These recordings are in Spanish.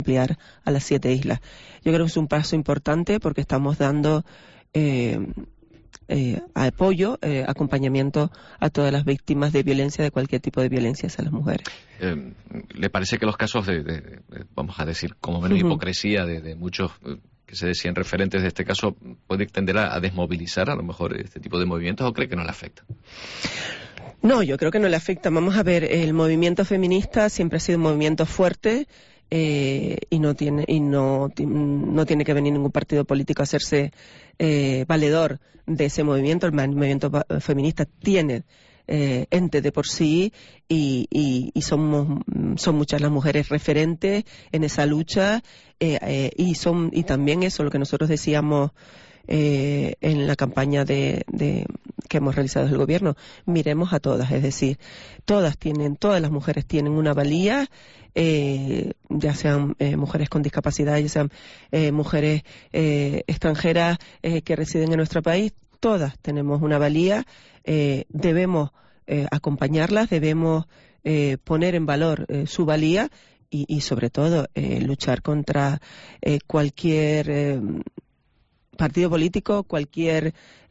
ampliar a las 7 islas. Yo creo que es un paso importante porque estamos dando apoyo, acompañamiento a todas las víctimas de violencia, de cualquier tipo de violencia hacia las mujeres. ¿Le parece que los casos de vamos a decir, como menos hipocresía de muchos que se decían referentes de este caso puede tender a desmovilizar a lo mejor este tipo de movimientos, o cree que no le afecta? No, yo creo que no le afecta. Vamos a ver, el movimiento feminista siempre ha sido un movimiento fuerte, y no tiene que venir ningún partido político a hacerse valedor de ese movimiento. El movimiento feminista tiene ente de por sí, y son muchas las mujeres referentes en esa lucha, y también eso lo que nosotros decíamos en la campaña que hemos realizado desde el gobierno. Miremos a todas, es decir, todas las mujeres tienen una valía, ya sean mujeres con discapacidad, ya sean mujeres extranjeras que residen en nuestro país. Todas tenemos una valía, debemos acompañarlas, debemos poner en valor su valía, y sobre todo luchar contra cualquier partido político, cualquier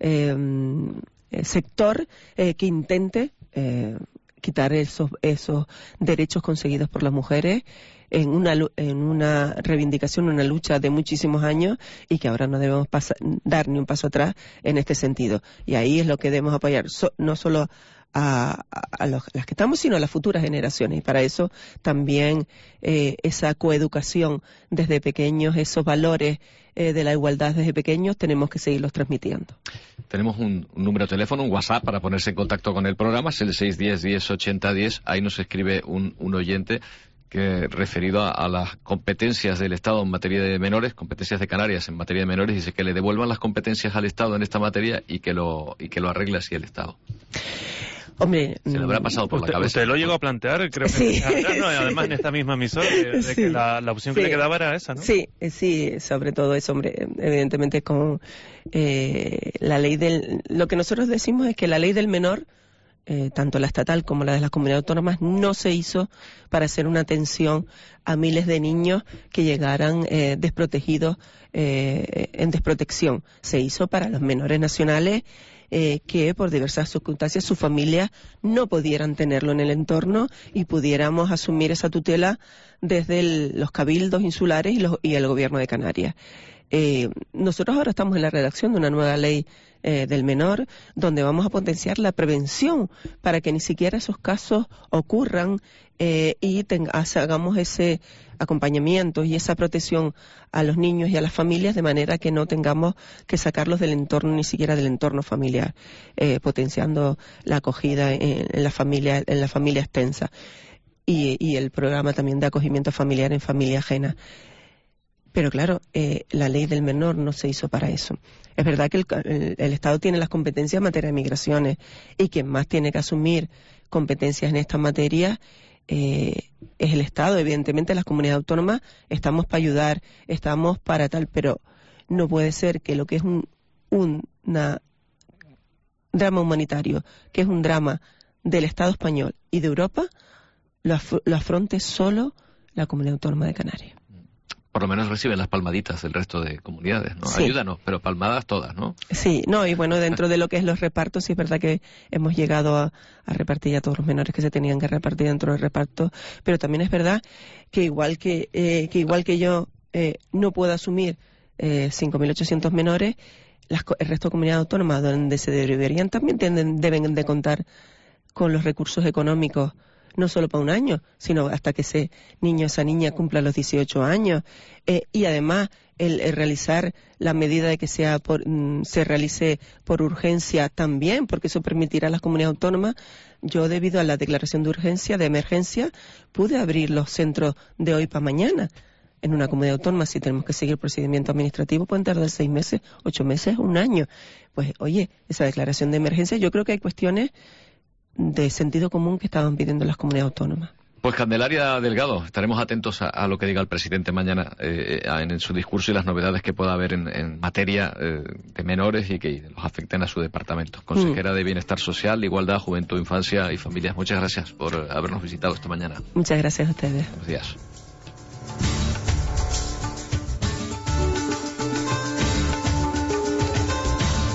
sector que intente quitar esos derechos conseguidos por las mujeres en una reivindicación, una lucha de muchísimos años, y que ahora no debemos dar ni un paso atrás en este sentido. Y ahí es lo que debemos apoyar, no solo a las que estamos, sino a las futuras generaciones. Y para eso también esa coeducación desde pequeños, esos valores de la igualdad desde pequeños, tenemos que seguirlos transmitiendo. Tenemos un número de teléfono, un WhatsApp para ponerse en contacto con el programa, es el 610 10 80 10. Ahí nos escribe un oyente que, referido a las competencias del Estado en materia de menores, competencias de Canarias en materia de menores, dice que le devuelvan las competencias al Estado en esta materia y que lo arregle así el Estado. Hombre, se le habrá pasado por la cabeza. Usted lo llegó a plantear, creo que sí. Además en esta misma emisora, de que la opción que le quedaba era esa, ¿no? Sí, sobre todo eso, hombre, evidentemente con la ley lo que nosotros decimos es que la ley del menor, tanto la estatal como la de las comunidades autónomas, no se hizo para hacer una atención a miles de niños que llegaran desprotegidos, en desprotección. Se hizo para los menores nacionales que por diversas circunstancias sus familias no pudieran tenerlo en el entorno, y pudiéramos asumir esa tutela desde los cabildos insulares y el gobierno de Canarias. Nosotros ahora estamos en la redacción de una nueva ley del menor, donde vamos a potenciar la prevención para que ni siquiera esos casos ocurran, y hagamos ese acompañamiento y esa protección a los niños y a las familias, de manera que no tengamos que sacarlos del entorno, ni siquiera del entorno familiar, potenciando la acogida en la familia extensa, y el programa también de acogimiento familiar en familia ajena. Pero claro, la ley del menor no se hizo para eso. Es verdad que el Estado tiene las competencias en materia de migraciones, y quien más tiene que asumir competencias en esta materia es el Estado. Evidentemente las comunidades autónomas estamos para ayudar, estamos para tal, pero no puede ser que lo que es un drama humanitario, que es un drama del Estado español y de Europa, lo afronte solo la Comunidad Autónoma de Canarias. Por lo menos reciben las palmaditas del resto de comunidades, ¿no? Sí. Ayúdanos, pero palmadas todas, ¿no? Sí, no, y bueno, dentro de lo que es los repartos, sí es verdad que hemos llegado a repartir ya todos los menores que se tenían que repartir dentro del reparto, pero también es verdad que igual que yo no puedo asumir 5.800 menores, el resto de comunidades autónomas donde se deberían también deben de contar con los recursos económicos, no solo para un año, sino hasta que ese niño, esa niña cumpla los 18 años. Y además, el realizar la medida de que se realice por urgencia también, porque eso permitirá a las comunidades autónomas. Yo, debido a la declaración de urgencia, de emergencia, pude abrir los centros de hoy para mañana. En una comunidad autónoma, si tenemos que seguir el procedimiento administrativo, pueden tardar 6 meses, 8 meses, un año. Pues, oye, esa declaración de emergencia, yo creo que hay cuestiones de sentido común que estaban pidiendo las comunidades autónomas. Pues Candelaria Delgado, estaremos atentos a lo que diga el presidente mañana en su discurso, y las novedades que pueda haber en materia de menores y que los afecten a su departamento. Consejera de Bienestar Social, Igualdad, Juventud, Infancia y Familias, muchas gracias por habernos visitado esta mañana. Muchas gracias a ustedes. Buenos días.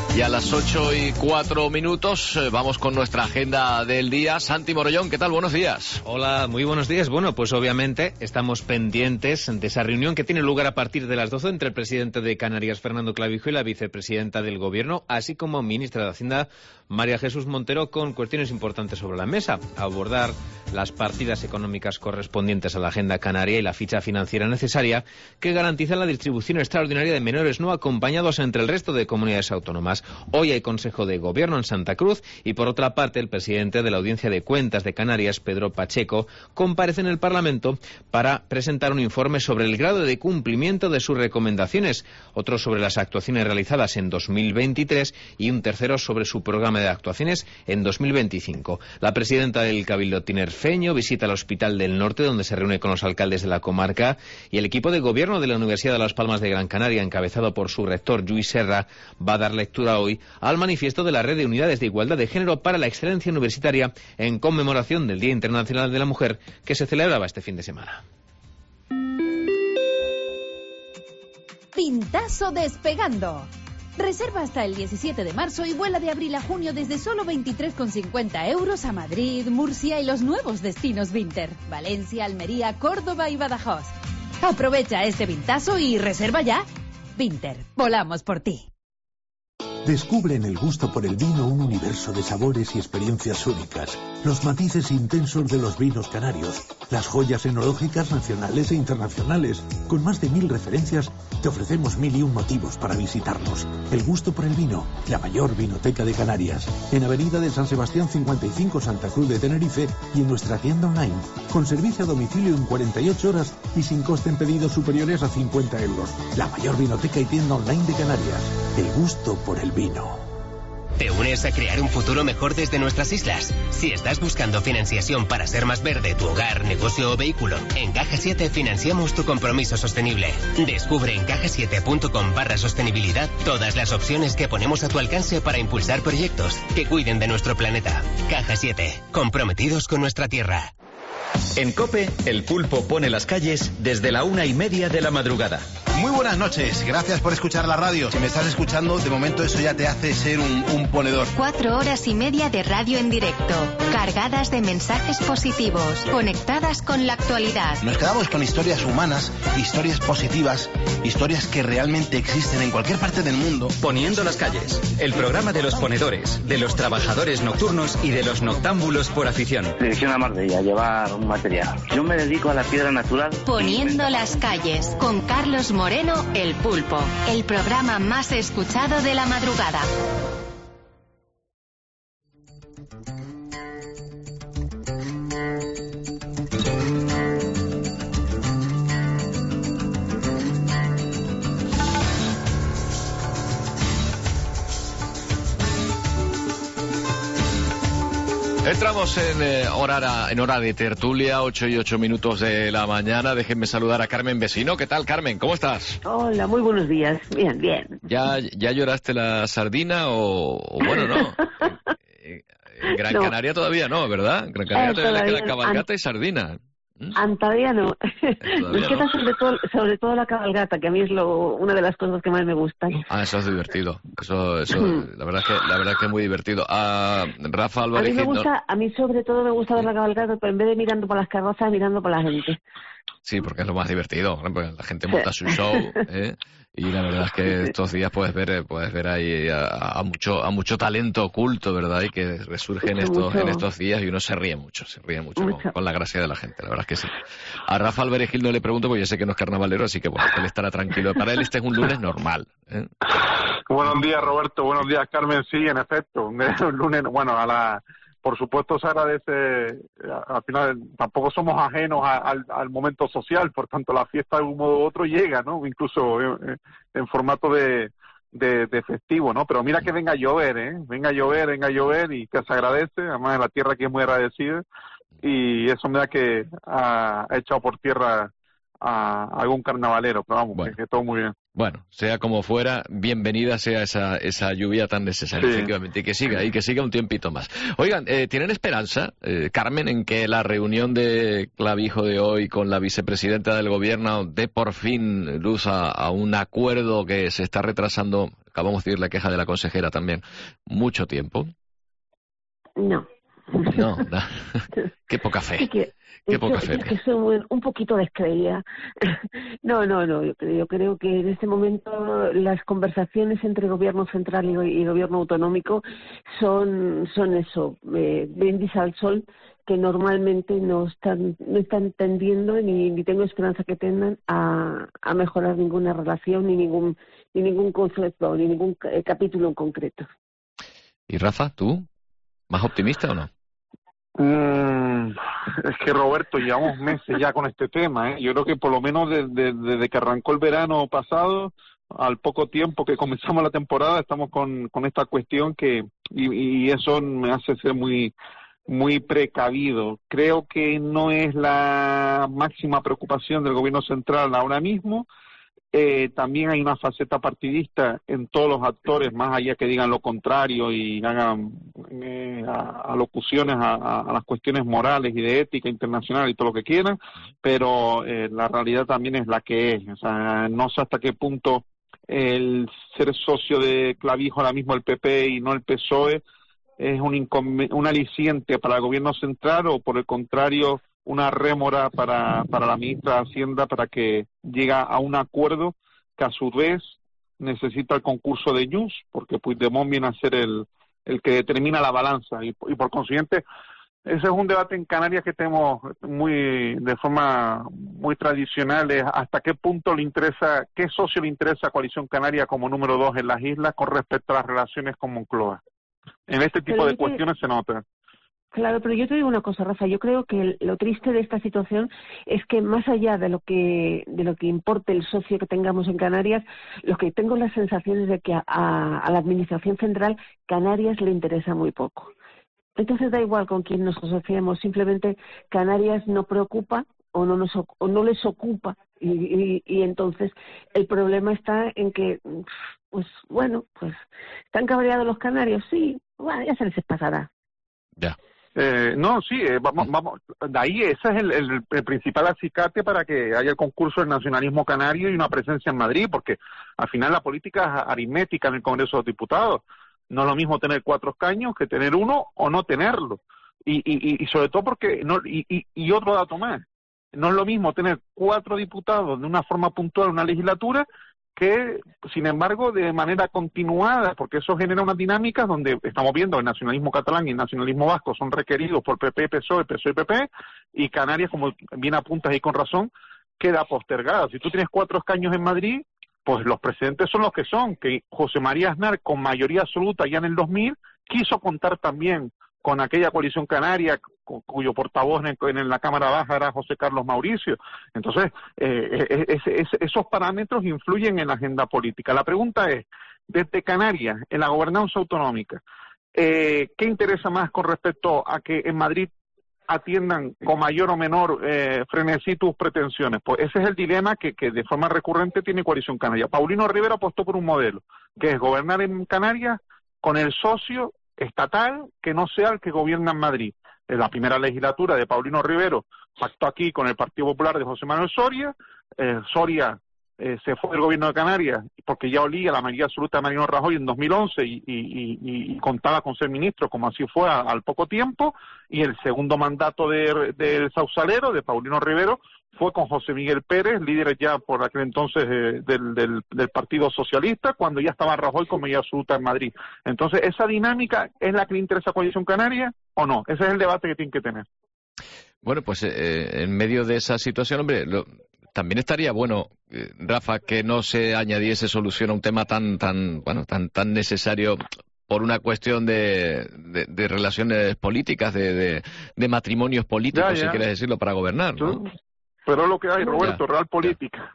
Y a las 8:04 vamos con nuestra agenda del día. Santi Morollón, ¿qué tal? Buenos días. Hola, muy buenos días. Bueno, pues obviamente estamos pendientes de esa reunión que tiene lugar a partir de las 12 entre el presidente de Canarias, Fernando Clavijo, y la vicepresidenta del Gobierno, así como ministra de Hacienda, María Jesús Montero, con cuestiones importantes sobre la mesa. Abordar las partidas económicas correspondientes a la agenda canaria y la ficha financiera necesaria que garantiza la distribución extraordinaria de menores no acompañados entre el resto de comunidades autónomas. Hoy hay Consejo de Gobierno en Santa Cruz y, por otra parte, el presidente de la Audiencia de Cuentas de Canarias, Pedro Pacheco, comparece en el Parlamento para presentar un informe sobre el grado de cumplimiento de sus recomendaciones, otro sobre las actuaciones realizadas en 2023 y un tercero sobre su programa de actuaciones en 2025. La presidenta del Cabildo tinerfeño visita el Hospital del Norte, donde se reúne con los alcaldes de la comarca, y el equipo de gobierno de la Universidad de Las Palmas de Gran Canaria, encabezado por su rector, Lluís Serra, va a dar lectura hoy al manifiesto de la Red de Unidades de Igualdad de Género para la Excelencia Universitaria en conmemoración del Día Internacional de la Mujer, que se celebraba este fin de semana. Pintazo despegando. Reserva hasta el 17 de marzo y vuela de abril a junio desde solo 23,50 euros a Madrid, Murcia y los nuevos destinos Vinter, Valencia, Almería, Córdoba y Badajoz. Aprovecha este pintazo y reserva ya. Vinter, volamos por ti. Descubre en el gusto por el vino un universo de sabores y experiencias únicas, los matices intensos de los vinos canarios, las joyas enológicas nacionales e internacionales. Con más de 1000 referencias, te ofrecemos 1001 motivos para visitarnos. El gusto por el vino, la mayor vinoteca de Canarias, en Avenida de San Sebastián 55, Santa Cruz de Tenerife, y en nuestra tienda online, con servicio a domicilio en 48 horas y sin coste en pedidos superiores a 50 euros. La mayor vinoteca y tienda online de Canarias. El gusto por el vino. ¿Te unes a crear un futuro mejor desde nuestras islas? Si estás buscando financiación para ser más verde tu hogar, negocio o vehículo, en Caja 7 financiamos tu compromiso sostenible. Descubre en cajasiete.com/sostenibilidad todas las opciones que ponemos a tu alcance para impulsar proyectos que cuiden de nuestro planeta. Caja 7, comprometidos con nuestra tierra. En COPE, el pulpo pone las calles desde la 1:30 de la madrugada. Muy buenas noches, gracias por escuchar la radio. Si me estás escuchando, de momento eso ya te hace ser un ponedor. 4 horas y media de radio en directo, cargadas de mensajes positivos, conectadas con la actualidad. Nos quedamos con historias humanas, historias positivas, historias que realmente existen en cualquier parte del mundo. Poniendo las calles, el programa de los ponedores, de los trabajadores nocturnos y de los noctámbulos por afición. Dirección a Marbella, llevar un material. Yo me dedico a la piedra natural. Poniendo las calles, con Carlos Moreno, el pulpo, el programa más escuchado de la madrugada. Entramos en hora de tertulia, 8:08 de la mañana. Déjenme saludar a Carmen Vecino. ¿Qué tal, Carmen? ¿Cómo estás? Hola, muy buenos días. Bien, bien. ¿Ya lloraste la sardina o bueno, no? En Gran Canaria todavía no, ¿verdad? En Gran Canaria todavía le queda cabalgata y sardina. Todavía no. Me queda sobre todo la cabalgata, que a mí es una de las cosas que más me gustan. Eso es divertido. Eso la verdad es que es muy divertido. Rafa Álvarez. A mí sobre todo me gusta ver la cabalgata, pero en vez de mirando por las carrozas, mirando por la gente. Sí, porque es lo más divertido. Porque la gente monta su show, y la verdad es que estos días puedes ver ahí a mucho talento oculto, ¿verdad? Y que resurge en estos días y uno se ríe mucho con la gracia de la gente, la verdad es que sí. A Rafa Álvarez Gil no le pregunto porque yo sé que no es carnavalero, así que bueno, él estará tranquilo. Para él este es un lunes normal, ¿eh? Buenos días, Roberto. Buenos días, Carmen. Sí, en efecto, un lunes, bueno, por supuesto se agradece, al final tampoco somos ajenos al momento social, por tanto la fiesta de un modo u otro llega, ¿no? Incluso en formato de festivo, ¿no? Pero mira que venga a llover, venga a llover y que se agradece, además la tierra aquí es muy agradecida y eso me da que ha echado por tierra a algún carnavalero, pero vamos, bueno, que todo muy bien. Bueno, sea como fuera, bienvenida sea esa lluvia tan necesaria, sí. Efectivamente, y que siga un tiempito más. Oigan, ¿tienen esperanza, Carmen, en que la reunión de Clavijo de hoy con la vicepresidenta del gobierno dé por fin luz a un acuerdo que se está retrasando acabamos de oír la queja de la consejera también, mucho tiempo. No. No, qué poca fe. Qué poca fe. Es que soy un poquito descreída. No. Yo creo que en este momento las conversaciones entre gobierno central y gobierno autonómico son eso, brindis al sol, que normalmente no están tendiendo ni tengo esperanza que tendan a mejorar ninguna relación ni ningún concepto ni ningún capítulo en concreto. ¿Y Rafa, tú? ¿Más optimista o no? Es que, Roberto, llevamos meses ya con este tema, ¿eh? Yo creo que por lo menos desde que arrancó el verano pasado, al poco tiempo que comenzamos la temporada, estamos con esta cuestión y eso me hace ser muy precavido. Creo que no es la máxima preocupación del gobierno central ahora mismo. También hay una faceta partidista en todos los actores, más allá que digan lo contrario y hagan alocuciones a las cuestiones morales y de ética internacional y todo lo que quieran, pero la realidad también es la que es. O sea, no sé hasta qué punto el ser socio de Clavijo ahora mismo el PP y no el PSOE es un aliciente para el gobierno central o por el contrario una rémora para la ministra de Hacienda para que llegue a un acuerdo que a su vez necesita el concurso de Junts, porque Puigdemont viene a ser el que determina la balanza y por consiguiente ese es un debate en Canarias que tenemos de forma muy tradicional, es hasta qué punto qué socio le interesa a Coalición Canaria como número 2 en las islas con respecto a las relaciones con Moncloa. En este tipo de cuestiones se nota. Claro, pero yo te digo una cosa, Rafa, yo creo que lo triste de esta situación es que más allá de lo que importe el socio que tengamos en Canarias, lo que tengo la sensación es de que a la Administración Central Canarias le interesa muy poco. Entonces da igual con quién nos asociemos, simplemente Canarias no preocupa o no les ocupa y entonces el problema está en que, pues están cabreados los canarios, sí, bueno, ya se les pasará. Ya. Vamos, de ahí ese es el principal acicate para que haya el concurso del nacionalismo canario y una presencia en Madrid, porque al final la política es aritmética en el Congreso de los Diputados. No es lo mismo tener 4 escaños que tener uno o no tenerlo. Y sobre todo porque, y otro dato más, no es lo mismo tener 4 diputados de una forma puntual en una legislatura que, sin embargo, de manera continuada, porque eso genera unas dinámicas donde estamos viendo el nacionalismo catalán y el nacionalismo vasco son requeridos por PP, PSOE, PSOE y PP, y Canarias, como bien apuntas ahí con razón, queda postergada. Si tú tienes 4 escaños en Madrid, pues los precedentes son los que son, que José María Aznar, con mayoría absoluta ya en el 2000, quiso contar también con aquella coalición canaria cuyo portavoz en la Cámara Baja era José Carlos Mauricio. Entonces, esos parámetros influyen en la agenda política. La pregunta es, desde Canarias, en la gobernanza autonómica, ¿qué interesa más con respecto a que en Madrid atiendan con mayor o menor frenesí tus pretensiones? Pues ese es el dilema que de forma recurrente tiene Coalición Canaria. Paulino Rivera apostó por un modelo, que es gobernar en Canarias con el socio estatal que no sea el que gobierna en Madrid. En la primera legislatura de Paulino Rivero pactó aquí con el Partido Popular de José Manuel Soria. Soria se fue del gobierno de Canarias porque ya olía la mayoría absoluta de Mariano Rajoy en 2011 y contaba con ser ministro, como así fue al poco tiempo, y el segundo mandato del Sausalero, de Paulino Rivero, fue con José Miguel Pérez, líder ya por aquel entonces del Partido Socialista, cuando ya estaba Rajoy con mayoría absoluta en Madrid. Entonces, ¿esa dinámica es la que le interesa a Coalición Canaria o no? Ese es el debate que tienen que tener. Bueno, pues en medio de esa situación, hombre, también estaría bueno, Rafa, que no se añadiese solución a un tema tan necesario por una cuestión de relaciones políticas, de matrimonios políticos, si quieres decirlo, para gobernar, ¿no? Pero es lo que hay, Roberto, real política.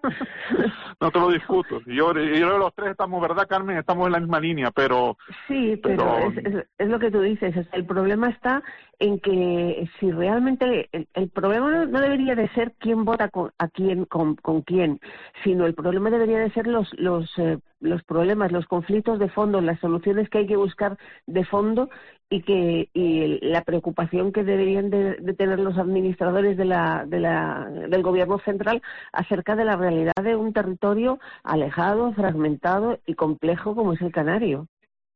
No te lo discuto. Yo los tres estamos, ¿verdad, Carmen? Estamos en la misma línea, pero... Sí, pero es lo que tú dices. El problema está en que si realmente el problema no debería de ser quién vota con quién, sino el problema debería de ser los problemas, los conflictos de fondo, las soluciones que hay que buscar de fondo y la preocupación que deberían de tener los administradores del gobierno central acerca de la realidad de un territorio alejado, fragmentado y complejo como es el Canario.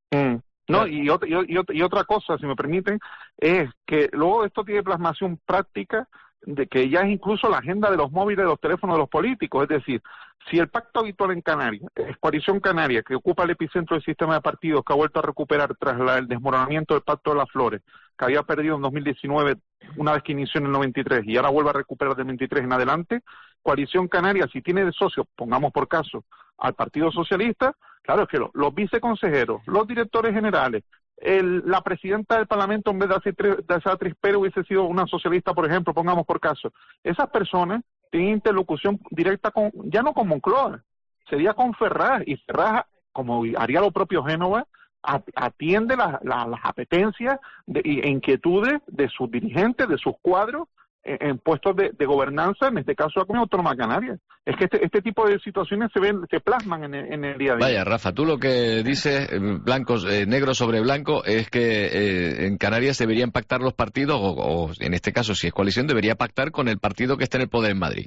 No, y otra cosa, si me permiten, es que luego esto tiene plasmación práctica de que ya es incluso la agenda de los móviles, de los teléfonos de los políticos. Es decir, si el pacto habitual en Canarias es Coalición Canaria, que ocupa el epicentro del sistema de partidos, que ha vuelto a recuperar tras el desmoronamiento del Pacto de las Flores, que había perdido en 2019 una vez que inició en el 93 y ahora vuelve a recuperar del 23 en adelante, Coalición Canaria, si tiene de socio, pongamos por caso, al Partido Socialista, claro, es que los viceconsejeros, los directores generales, la presidenta del Parlamento, en vez de ser Trispero, hubiese sido una socialista, por ejemplo, pongamos por caso. Esas personas tienen interlocución directa ya no con Moncloa, sería con Ferraz, y Ferraz, como haría lo propio Génova, atiende las apetencias e inquietudes de sus dirigentes, de sus cuadros, en puestos de gobernanza, en este caso la Comunidad Autónoma Canaria. Es que este tipo de situaciones se plasman en el día a día. Vaya, Rafa, tú lo que dices, negro sobre blanco, es que en Canarias deberían pactar los partidos, o en este caso, si es coalición, debería pactar con el partido que esté en el poder en Madrid.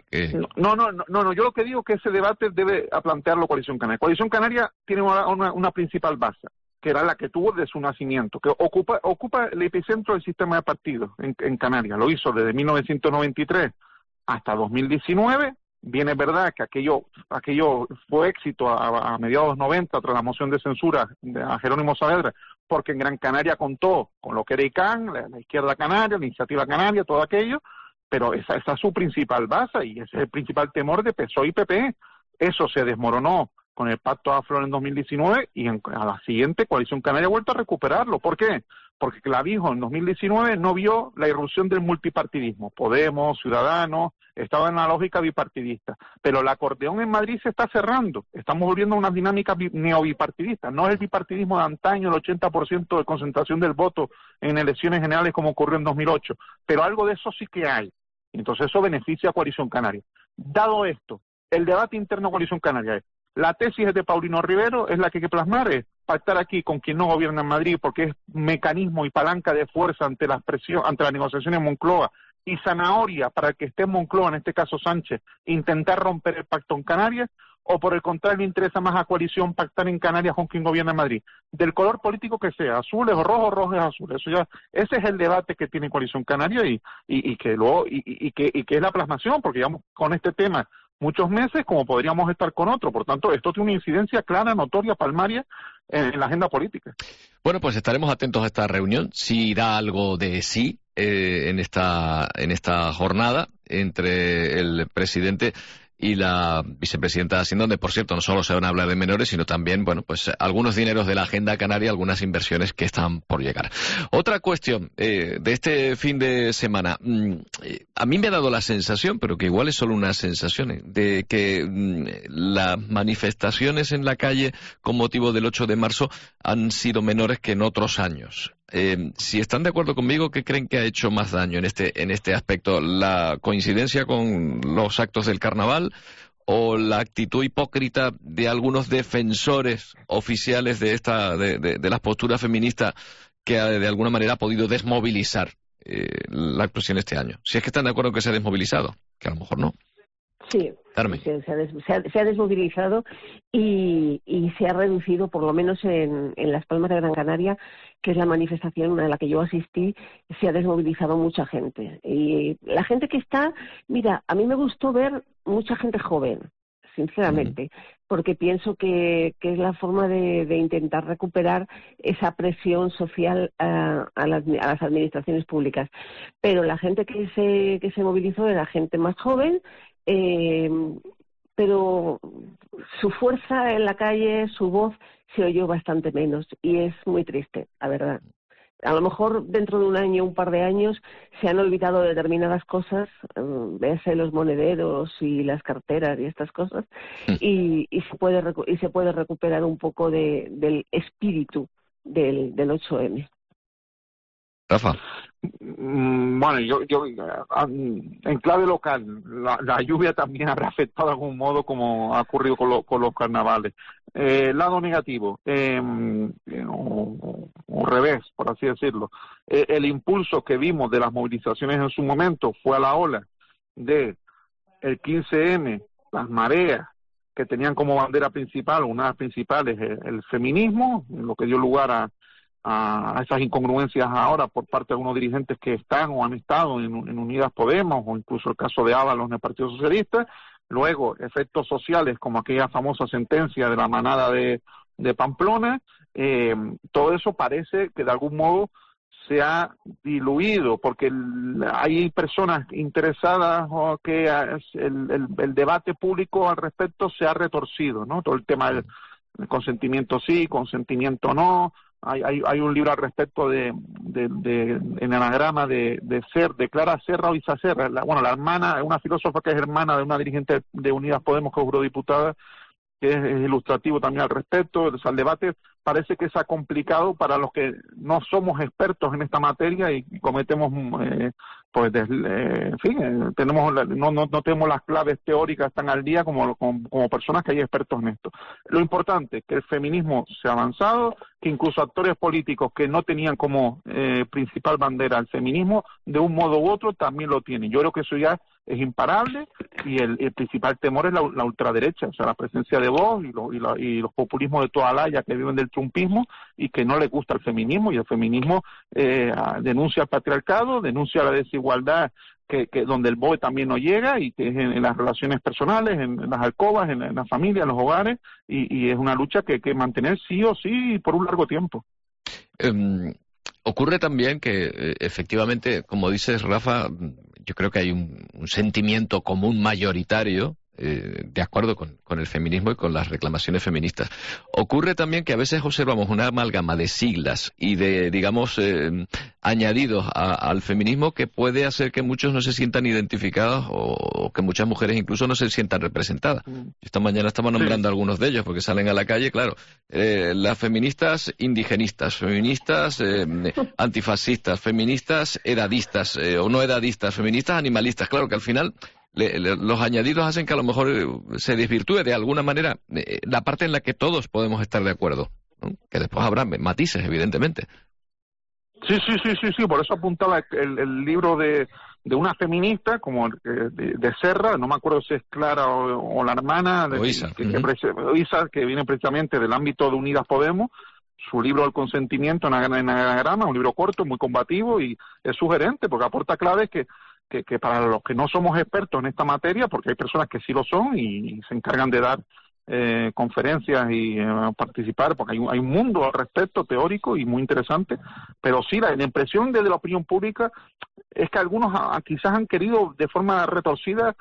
No, yo lo que digo es que ese debate debe plantearlo Coalición Canaria. Coalición Canaria tiene una principal base, que era la que tuvo desde su nacimiento, que ocupa el epicentro del sistema de partidos en Canarias. Lo hizo desde 1993 hasta 2019. Bien es verdad que aquello fue éxito a mediados de los 90 tras la moción de censura a Jerónimo Saavedra, porque en Gran Canaria contó con lo que era ICANN, la Izquierda Canaria, la Iniciativa Canaria, todo aquello, pero esa es su principal base y ese es el principal temor de PSOE y PP. Eso se desmoronó con el Pacto de las Flores en 2019 y a la siguiente Coalición Canaria ha vuelto a recuperarlo. ¿Por qué? Porque Clavijo en 2019 no vio la irrupción del multipartidismo. Podemos, Ciudadanos, estaba en la lógica bipartidista. Pero el acordeón en Madrid se está cerrando. Estamos volviendo a una dinámica neobipartidista. No es el bipartidismo de antaño, el 80% de concentración del voto en elecciones generales como ocurrió en 2008. Pero algo de eso sí que hay. Entonces eso beneficia a Coalición Canaria. Dado esto, el debate interno de Coalición Canaria es: la tesis de Paulino Rivero es la que hay que plasmar, es pactar aquí con quien no gobierna en Madrid, porque es mecanismo y palanca de fuerza ante las negociaciones en Moncloa, y zanahoria para que esté en Moncloa, en este caso Sánchez, intentar romper el pacto en Canarias, o por el contrario le interesa más a Coalición pactar en Canarias con quien gobierna en Madrid, del color político que sea, azules o rojos azules. Ese es el debate que tiene Coalición Canaria y que es la plasmación, porque digamos con este tema muchos meses como podríamos estar con otro. Por tanto, esto tiene una incidencia clara, notoria, palmaria en la agenda política. Bueno, pues estaremos atentos a esta reunión, si da algo de sí en esta jornada entre el presidente y la vicepresidenta de Hacienda, donde, por cierto, no solo se van a hablar de menores, sino también, bueno, pues algunos dineros de la agenda canaria, algunas inversiones que están por llegar. Otra cuestión de este fin de semana. A mí me ha dado la sensación, pero que igual es solo una sensación, de que las manifestaciones en la calle con motivo del 8 de marzo han sido menores que en otros años. Si están de acuerdo conmigo, ¿qué creen que ha hecho más daño en este aspecto? ¿La coincidencia con los actos del carnaval o la actitud hipócrita de algunos defensores oficiales de las posturas feministas que de alguna manera ha podido desmovilizar la expresión este año? Si es que están de acuerdo que se ha desmovilizado, que a lo mejor no. Sí, se ha desmovilizado y se ha reducido, por lo menos en Las Palmas de Gran Canaria, que es la manifestación a la que yo asistí, se ha desmovilizado mucha gente. Y la gente que está, mira, a mí me gustó ver mucha gente joven, sinceramente, porque pienso que es la forma de intentar recuperar esa presión social a las administraciones públicas. Pero la gente que se movilizó era gente más joven, pero su fuerza en la calle, su voz se oyó bastante menos y es muy triste, la verdad. A lo mejor dentro de un año, un par de años, se han olvidado de determinadas cosas, véase los monederos y las carteras y estas cosas, y se puede recuperar un poco del espíritu del 8M. Rafa. Bueno, yo en clave local, la lluvia también habrá afectado de algún modo, como ha ocurrido con los carnavales. Lado negativo, o revés, por así decirlo. El impulso que vimos de las movilizaciones en su momento fue a la ola de el 15M, las mareas, que tenían como bandera principal, una de las principales, el feminismo, lo que dio lugar a esas incongruencias ahora por parte de algunos dirigentes que están o han estado en Unidas Podemos, o incluso el caso de Ábalos en el Partido Socialista. Luego, efectos sociales como aquella famosa sentencia de la manada de Pamplona. Todo eso parece que de algún modo se ha diluido, porque hay personas interesadas o que el debate público al respecto se ha retorcido, ¿no? Todo el tema del consentimiento sí, consentimiento no. Hay un libro al respecto en anagrama de Clara Serra o Isa Serra, la hermana, una filósofa que es hermana de una dirigente de Unidas Podemos que es eurodiputada, que es ilustrativo también al respecto. O sea, el debate parece que se ha complicado para los que no somos expertos en esta materia y cometemos, en fin, no tenemos las claves teóricas tan al día como personas que hay expertos en esto. Lo importante es que el feminismo se ha avanzado, que incluso actores políticos que no tenían como principal bandera el feminismo, de un modo u otro también lo tienen. Yo creo que eso ya es imparable, y el principal temor es la ultraderecha, o sea, la presencia de Vox y los populismos de toda la haya que viven del trumpismo y que no les gusta el feminismo, y el feminismo denuncia el patriarcado, denuncia la desigualdad que donde el BOE también no llega, y que es en las relaciones personales, en las alcobas, en la familia, en los hogares, y es una lucha que hay que mantener sí o sí por un largo tiempo. Ocurre también que, efectivamente, como dices, Rafa, yo creo que hay un sentimiento común mayoritario de acuerdo con el feminismo y con las reclamaciones feministas. Ocurre también que a veces observamos una amalgama de siglas y de, digamos, añadidos al feminismo que puede hacer que muchos no se sientan identificados o que muchas mujeres incluso no se sientan representadas. Esta mañana estaba nombrando algunos de ellos porque salen a la calle, claro, las feministas indigenistas, feministas antifascistas, feministas edadistas o no edadistas, feministas animalistas. Claro que al final los añadidos hacen que a lo mejor se desvirtúe de alguna manera la parte en la que todos podemos estar de acuerdo, ¿no? Que después habrá matices, evidentemente. Sí, por eso apuntaba el libro de una feminista como de Serra, no me acuerdo si es Clara o la hermana, Isa, que viene precisamente del ámbito de Unidas Podemos. Su libro El consentimiento en anagrama, un libro corto, muy combativo, y es sugerente porque aporta claves que para los que no somos expertos en esta materia, porque hay personas que sí lo son y se encargan de dar conferencias y participar, porque hay un mundo al respecto teórico y muy interesante, pero sí, la impresión desde la opinión pública es que algunos quizás han querido de forma retorcida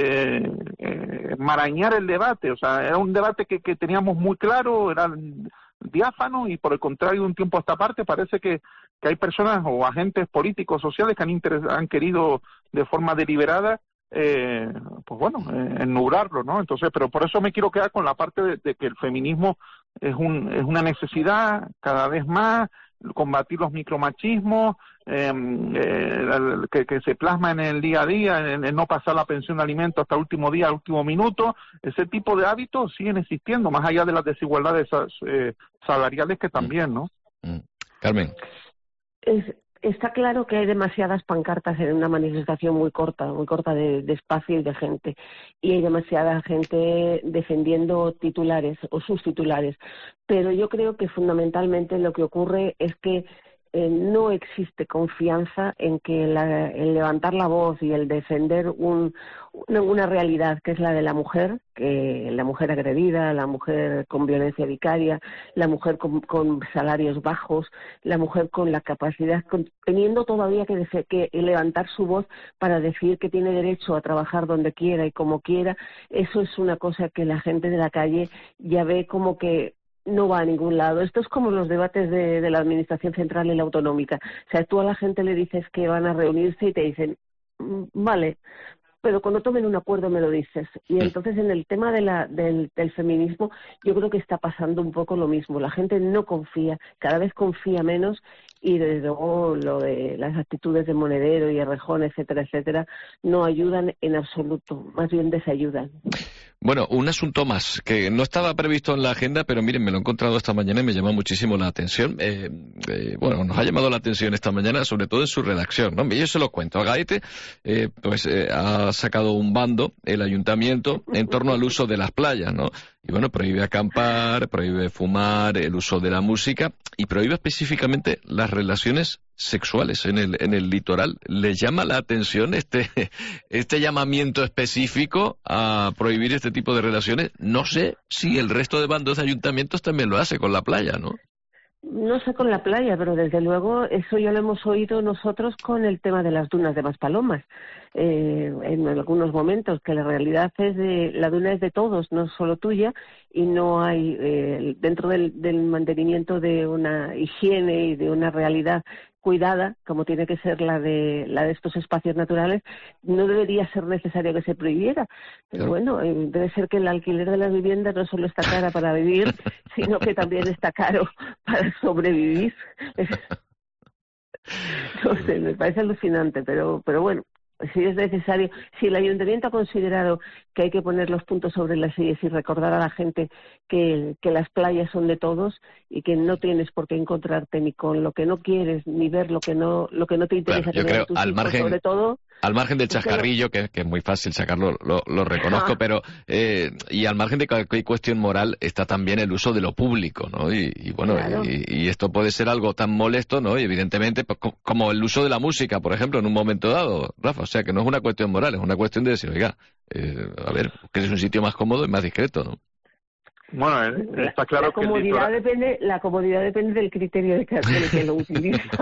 marañar el debate. O sea, era un debate que teníamos muy claro, era diáfano, y por el contrario, de un tiempo a esta parte parece que hay personas o agentes políticos, sociales que han querido de forma deliberada ennublarlo, ¿no? Entonces, pero por eso me quiero quedar con la parte de que el feminismo es una necesidad cada vez más, combatir los micromachismos, que se plasma en el día a día, en no pasar la pensión de alimentos hasta el último día, al último minuto. Ese tipo de hábitos siguen existiendo, más allá de las desigualdades salariales que también, ¿no? Carmen. Está claro que hay demasiadas pancartas en una manifestación muy corta de espacio y de gente, y hay demasiada gente defendiendo titulares o sus titulares, pero yo creo que fundamentalmente lo que ocurre es que no existe confianza en que el levantar la voz y el defender una realidad que es la de la mujer, que la mujer agredida, la mujer con violencia vicaria, la mujer con salarios bajos, la mujer con la capacidad, teniendo todavía que levantar su voz para decir que tiene derecho a trabajar donde quiera y como quiera. Eso es una cosa que la gente de la calle ya ve como que no va a ningún lado. Esto es como los debates de la Administración Central y la Autonómica. O sea, tú a la gente le dices que van a reunirse y te dicen, vale, pero cuando tomen un acuerdo me lo dices. Y entonces en el tema del feminismo yo creo que está pasando un poco lo mismo. La gente no confía, cada vez confía menos, y desde luego lo de las actitudes de Monedero y Errejón, etcétera, etcétera, no ayudan en absoluto, más bien desayudan. Bueno, un asunto más que no estaba previsto en la agenda, pero miren, me lo he encontrado esta mañana y me llama muchísimo la atención. Bueno, nos ha llamado la atención esta mañana, sobre todo en su redacción, ¿no? Yo se lo cuento. Agaete, ha sacado un bando, el ayuntamiento, en torno al uso de las playas, ¿no? Y bueno, prohíbe acampar, prohíbe fumar, el uso de la música y prohíbe específicamente las relaciones sexuales en el litoral. ¿Les llama la atención este llamamiento específico a prohibir este tipo de relaciones? No sé si el resto de bandos de ayuntamientos también lo hace con la playa, ¿no? No sé con la playa, pero desde luego eso ya lo hemos oído nosotros con el tema de las dunas de Maspalomas. En algunos momentos, que la realidad la duna es de todos, no solo tuya, y no hay, dentro del mantenimiento de una higiene y de una realidad cuidada, como tiene que ser la de estos espacios naturales, no debería ser necesario que se prohibiera. Pero bueno, debe ser que el alquiler de las viviendas no solo está cara para vivir, sino que también está caro para sobrevivir. No sé, me parece alucinante, pero bueno, si es necesario, si el ayuntamiento ha considerado que hay que poner los puntos sobre las sillas y recordar a la gente que las playas son de todos y que no tienes por qué encontrarte ni con lo que no quieres ni ver lo que no te interesa. Claro, yo creo, al margen, sobre todo, al margen del chascarrillo, que es muy fácil sacarlo, lo reconozco, pero y al margen de cualquier cuestión moral está también el uso de lo público, ¿no? Y bueno, claro. y esto puede ser algo tan molesto, ¿no? Y evidentemente, pues, como el uso de la música, por ejemplo, en un momento dado, Rafa, o sea, que no es una cuestión moral, es una cuestión de decir, oiga, a ver, que es un sitio más cómodo y más discreto, ¿no? Bueno, está claro la comodidad la comodidad depende del criterio del que lo utiliza.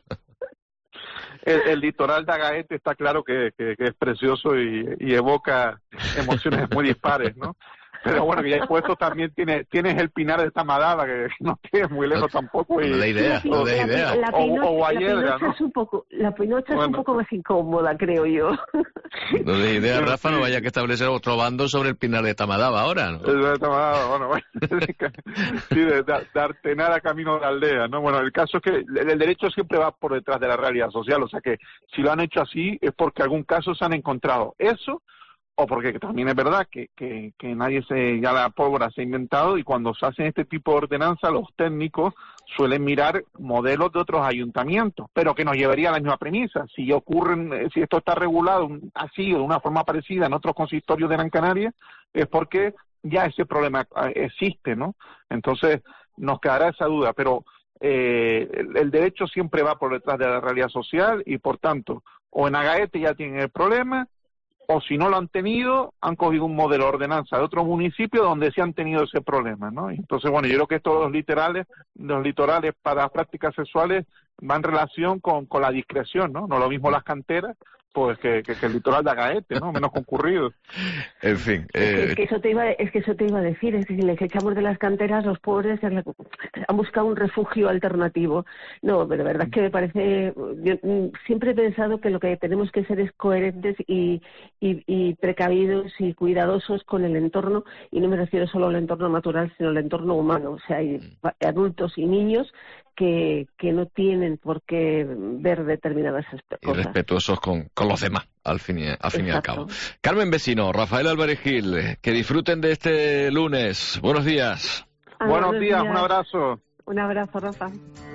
El litoral de Agaete está claro que es precioso y evoca emociones muy dispares, ¿no? Pero bueno, que ya he puesto también tienes el Pinar de Tamadaba, que no es muy lejos tampoco. Y, no de idea. O Guayedra, ¿no? La Pinocha es un poco más incómoda, creo yo. No de idea, Rafa, no vaya que establecer otro bando sobre el Pinar de Tamadaba ahora, ¿no? El de Tamadaba, bueno. Sí, de Artenara camino de la aldea, ¿no? Bueno, el caso es que el derecho siempre va por detrás de la realidad social, o sea que si lo han hecho así es porque algún caso se han encontrado. Eso, o porque también es verdad que nadie ya la pólvora se ha inventado, y cuando se hacen este tipo de ordenanzas los técnicos suelen mirar modelos de otros ayuntamientos, pero que nos llevaría a la misma premisa. Si esto está regulado así o de una forma parecida en otros consistorios de Gran Canaria, es porque ya ese problema existe, ¿no? Entonces nos quedará esa duda, pero el derecho siempre va por detrás de la realidad social, y por tanto, o en Agaete ya tienen el problema, o si no lo han tenido, han cogido un modelo de ordenanza de otro municipio donde sí han tenido ese problema, ¿no? Entonces, bueno, yo creo que estos los litorales para prácticas sexuales van en relación con la discreción, ¿no? No lo mismo las canteras, pues que el litoral de Agaete, ¿no? Menos concurrido. En fin. Es que eso te iba a decir, es que si les echamos de las canteras, los pobres han buscado un refugio alternativo. No, pero de verdad es que me parece, yo siempre he pensado que lo que tenemos que ser es coherentes y precavidos y cuidadosos con el entorno, y no me refiero solo al entorno natural, sino al entorno humano. O sea, hay adultos y niños que no tienen por qué ver determinadas cosas. Y respetuosos con los demás, al fin y al cabo. Carmen Vecino, Rafael Álvarez Gil, que disfruten de este lunes. Buenos días. Buenos días, un abrazo. Un abrazo, Rafa.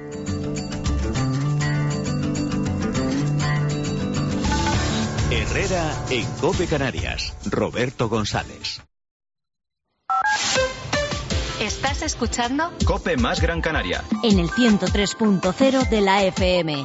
Herrera en COPE Canarias. Roberto González. ¿Estás escuchando? COPE más Gran Canaria. En el 103.0 de la FM.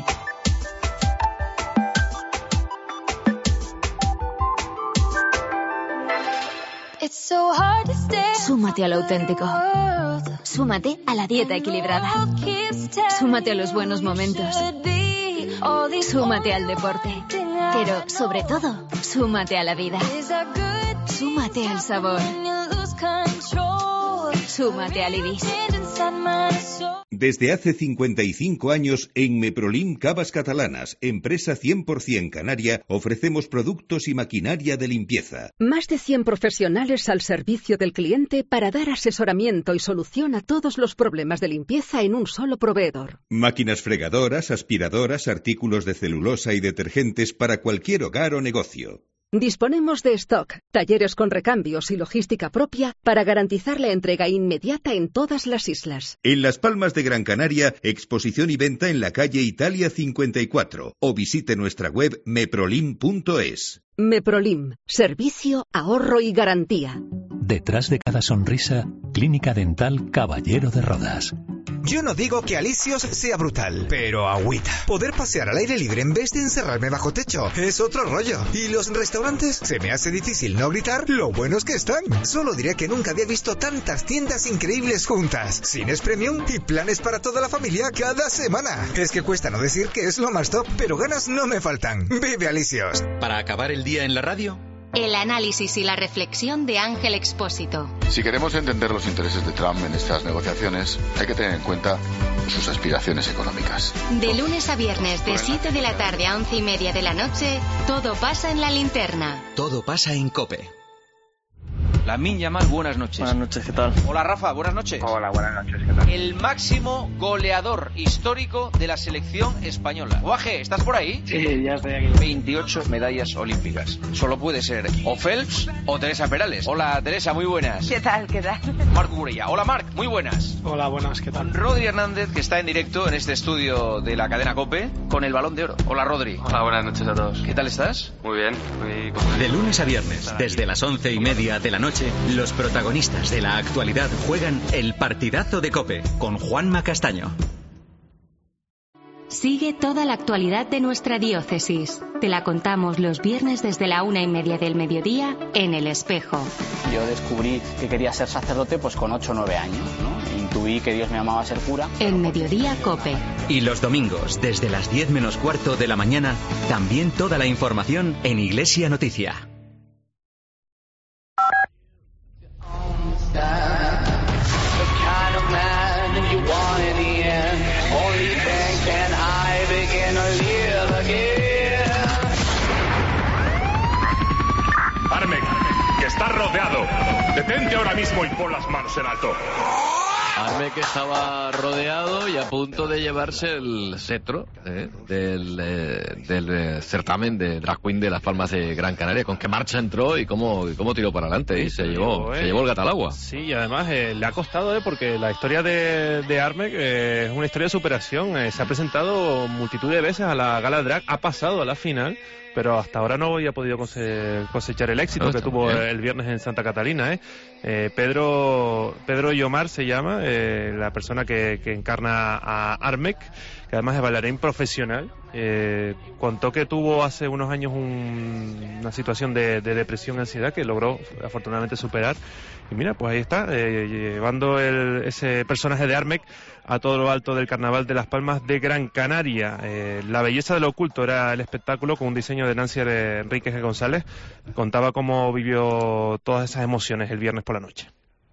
Súmate al auténtico. Súmate a la dieta equilibrada. Súmate a los buenos momentos. Súmate al deporte. Pero, sobre todo, súmate a la vida. Súmate al sabor. Súmate a Libis. Desde hace 55 años, en Meprolim Cavas Catalanas, empresa 100% canaria, ofrecemos productos y maquinaria de limpieza. Más de 100 profesionales al servicio del cliente para dar asesoramiento y solución a todos los problemas de limpieza en un solo proveedor. Máquinas fregadoras, aspiradoras, artículos de celulosa y detergentes para cualquier hogar o negocio. Disponemos de stock, talleres con recambios y logística propia para garantizar la entrega inmediata en todas las islas. En Las Palmas de Gran Canaria, exposición y venta en la calle Italia 54 o visite nuestra web meprolim.es. Meprolim, servicio, ahorro y garantía. Detrás de cada sonrisa, Clínica Dental Caballero de Rodas. Yo no digo que Alicios sea brutal, pero agüita. Poder pasear al aire libre en vez de encerrarme bajo techo es otro rollo. Y los restaurantes, se me hace difícil no gritar lo buenos que están. Solo diré que nunca había visto tantas tiendas increíbles juntas. Cines premium y planes para toda la familia cada semana. Es que cuesta no decir que es lo más top, pero ganas no me faltan. Vive Alicios. Para acabar el día en la radio, el análisis y la reflexión de Ángel Expósito. Si queremos entender los intereses de Trump en estas negociaciones, hay que tener en cuenta sus aspiraciones económicas. De lunes a viernes, de 7 de la tarde a 11:30 de la noche, todo pasa en La Linterna. todo pasa en COPE. Lamine Yamal, buenas noches. Buenas noches, ¿qué tal? Hola Rafa, buenas noches. Hola, buenas noches, ¿qué tal? El máximo goleador histórico de la selección española. Guaje, ¿estás por ahí? Sí, ya estoy aquí. 28 medallas olímpicas. Solo puede ser o Phelps o Teresa Perales. Hola Teresa, muy buenas. ¿Qué tal, qué tal? Marc Gurella. Hola Marc, muy buenas. Hola, buenas, ¿qué tal? Rodri Hernández, que está en directo en este estudio de la cadena COPE con el Balón de Oro. Hola Rodri. Hola, buenas noches a todos. ¿Qué tal estás? Muy bien, muy... De lunes a viernes, desde las 11:30 de la noche, los protagonistas de la actualidad juegan el partidazo de COPE con Juanma Castaño. Sigue toda la actualidad de nuestra diócesis. Te la contamos los viernes desde la 1:30 del mediodía en El Espejo. Yo descubrí que quería ser sacerdote pues con 8 o 9 años, ¿no? Intuí que Dios me llamaba a ser cura. En Mediodía COPE. Y los domingos, desde las 10 menos cuarto de la mañana, también toda la información en Iglesia Noticia. Armek, que estás rodeado. Detente ahora mismo y pon las manos en alto. Armek estaba rodeado y a punto de llevarse el cetro del certamen de Drag Queen de Las Palmas de Gran Canaria. Con qué marcha entró y cómo tiró para adelante. Y se llevó el gato al agua. Sí, y además le ha costado, porque la historia de Armek es una historia de superación. Se ha presentado multitud de veces a la gala drag, ha pasado a la final, pero hasta ahora no había podido cosechar el éxito que tuvo el viernes en Santa Catalina. Pedro Yomar se llama, la persona que encarna a Armek, que además es bailarín profesional. Contó que tuvo hace unos años una situación de depresión y ansiedad que logró afortunadamente superar. Y mira, pues ahí está, llevando ese personaje de Armek a todo lo alto del Carnaval de Las Palmas de Gran Canaria. La belleza de lo oculto era el espectáculo, con un diseño de Nancy Enríquez González. Contaba cómo vivió todas esas emociones el viernes por la noche.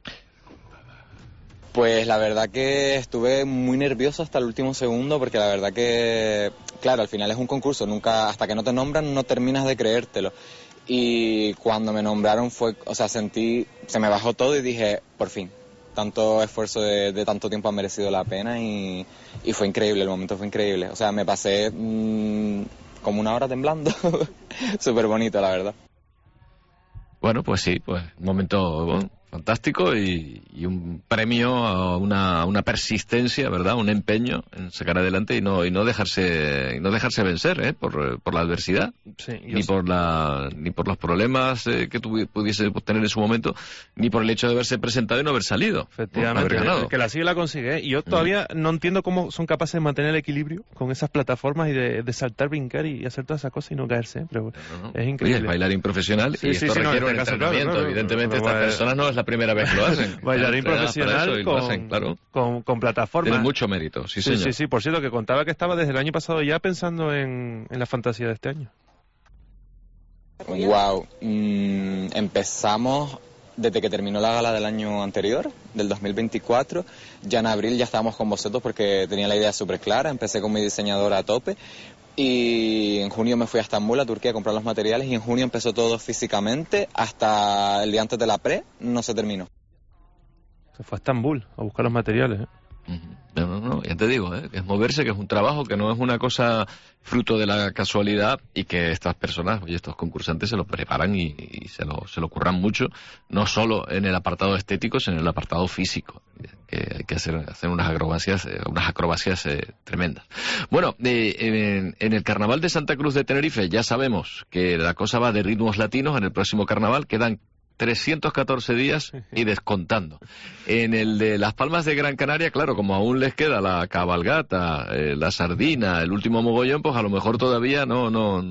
Pues la verdad que estuve muy nervioso hasta el último segundo, porque la verdad que, claro, al final es un concurso, nunca, hasta que no te nombran no terminas de creértelo. Y cuando me nombraron sentí, se me bajó todo y dije, por fin, tanto esfuerzo de tanto tiempo ha merecido la pena y fue increíble, el momento fue increíble. O sea, me pasé como una hora temblando, súper bonito, la verdad. Bueno, pues sí, pues un momento fantástico y un premio a una persistencia, ¿verdad? Un empeño en sacar adelante y no dejarse vencer, por la adversidad, sí, ni por los problemas que pudiese tener en su momento, ni por el hecho de haberse presentado y no haber salido. Efectivamente, haber ganado. Que la sigue la consigue. Y yo todavía no entiendo cómo son capaces de mantener el equilibrio con esas plataformas y de saltar, brincar y hacer todas esas cosas y no caerse, pero es increíble. Oye, es bailarín profesional y esto requiere un entrenamiento. Claro, evidentemente estas personas no es la primera vez que lo hacen. Bailarín profesional con plataformas. Tiene mucho mérito, sí, señor. Sí, por cierto, que contaba que estaba desde el año pasado ya pensando en la fantasía de este año. Wow, empezamos desde que terminó la gala del año anterior, del 2024. Ya en abril ya estábamos con bocetos porque tenía la idea súper clara. Empecé con mi diseñadora a tope. Y en junio me fui a Estambul, a Turquía, a comprar los materiales. Y en junio empezó todo físicamente. Hasta el día antes de la pre, no se terminó. Se fue a Estambul a buscar los materiales, ¿eh? No, ya te digo, que es moverse, que es un trabajo, que no es una cosa fruto de la casualidad y que estas personas y estos concursantes se lo preparan y se lo curran mucho, no solo en el apartado estético, sino en el apartado físico, que hay que hacer unas acrobacias tremendas. Bueno, en el Carnaval de Santa Cruz de Tenerife ya sabemos que la cosa va de ritmos latinos. En el próximo carnaval quedan 314 días y descontando. En el de Las Palmas de Gran Canaria, claro, como aún les queda la cabalgata, la sardina, el último mogollón, pues a lo mejor todavía no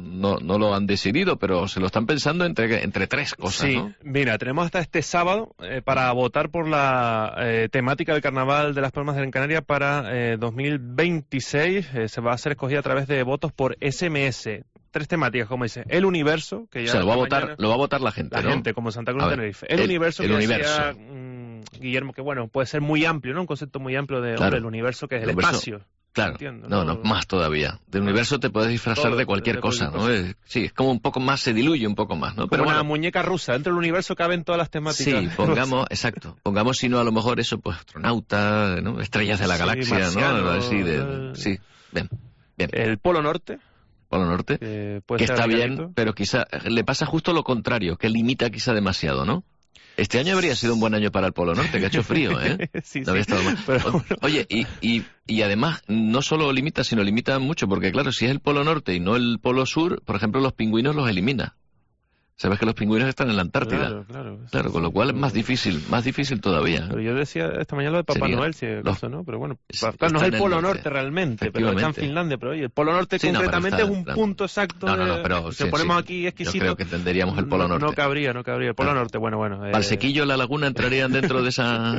lo han decidido, pero se lo están pensando entre tres cosas, sí, ¿no? Mira, tenemos hasta este sábado para votar por la temática del Carnaval de Las Palmas de Gran Canaria para 2026. Se va a ser escogida a través de votos por SMS. 3 temáticas, como dice, el universo, que ya... O sea, lo va a votar la gente, la ¿no? gente, como Santa Cruz de Tenerife. El universo, que decía Guillermo, que bueno, puede ser muy amplio, ¿no? Un concepto muy amplio de el universo, que es el espacio. Claro, entiendo, no, más todavía. Del universo te puedes disfrazar de cualquier cosa, ¿no? Sí, es como un poco más, se diluye un poco más, ¿no? Pero una muñeca rusa, dentro del universo caben todas las temáticas. Sí, pongamos, exacto, pongamos si no a lo mejor eso, pues astronauta, ¿no? Estrellas de la galaxia, marciano, ¿no? Así sí, bien. El Polo Norte. Polo Norte, que está bien, pero quizá le pasa justo lo contrario, que limita quizá demasiado, ¿no? Este año habría sido un buen año para el Polo Norte, que ha hecho frío, ¿eh? Sí, no había estado mal. Pero... Oye, y además, no solo limita, sino limita mucho, porque claro, si es el Polo Norte y no el Polo Sur, por ejemplo, los pingüinos los elimina. Sabes que los pingüinos están en la Antártida. Claro, con lo cual es más difícil todavía. Pero yo decía esta mañana lo de Papá Noel, si acaso, ¿no? Pero bueno, no es el Polo Norte realmente, pero está en Finlandia. Pero oye, el Polo Norte concretamente es un punto exacto. Pero si ponemos aquí exquisito. Yo creo que entenderíamos el Polo Norte. No cabría. El Polo Norte, bueno. Valsequillo, La Laguna entrarían dentro de esa...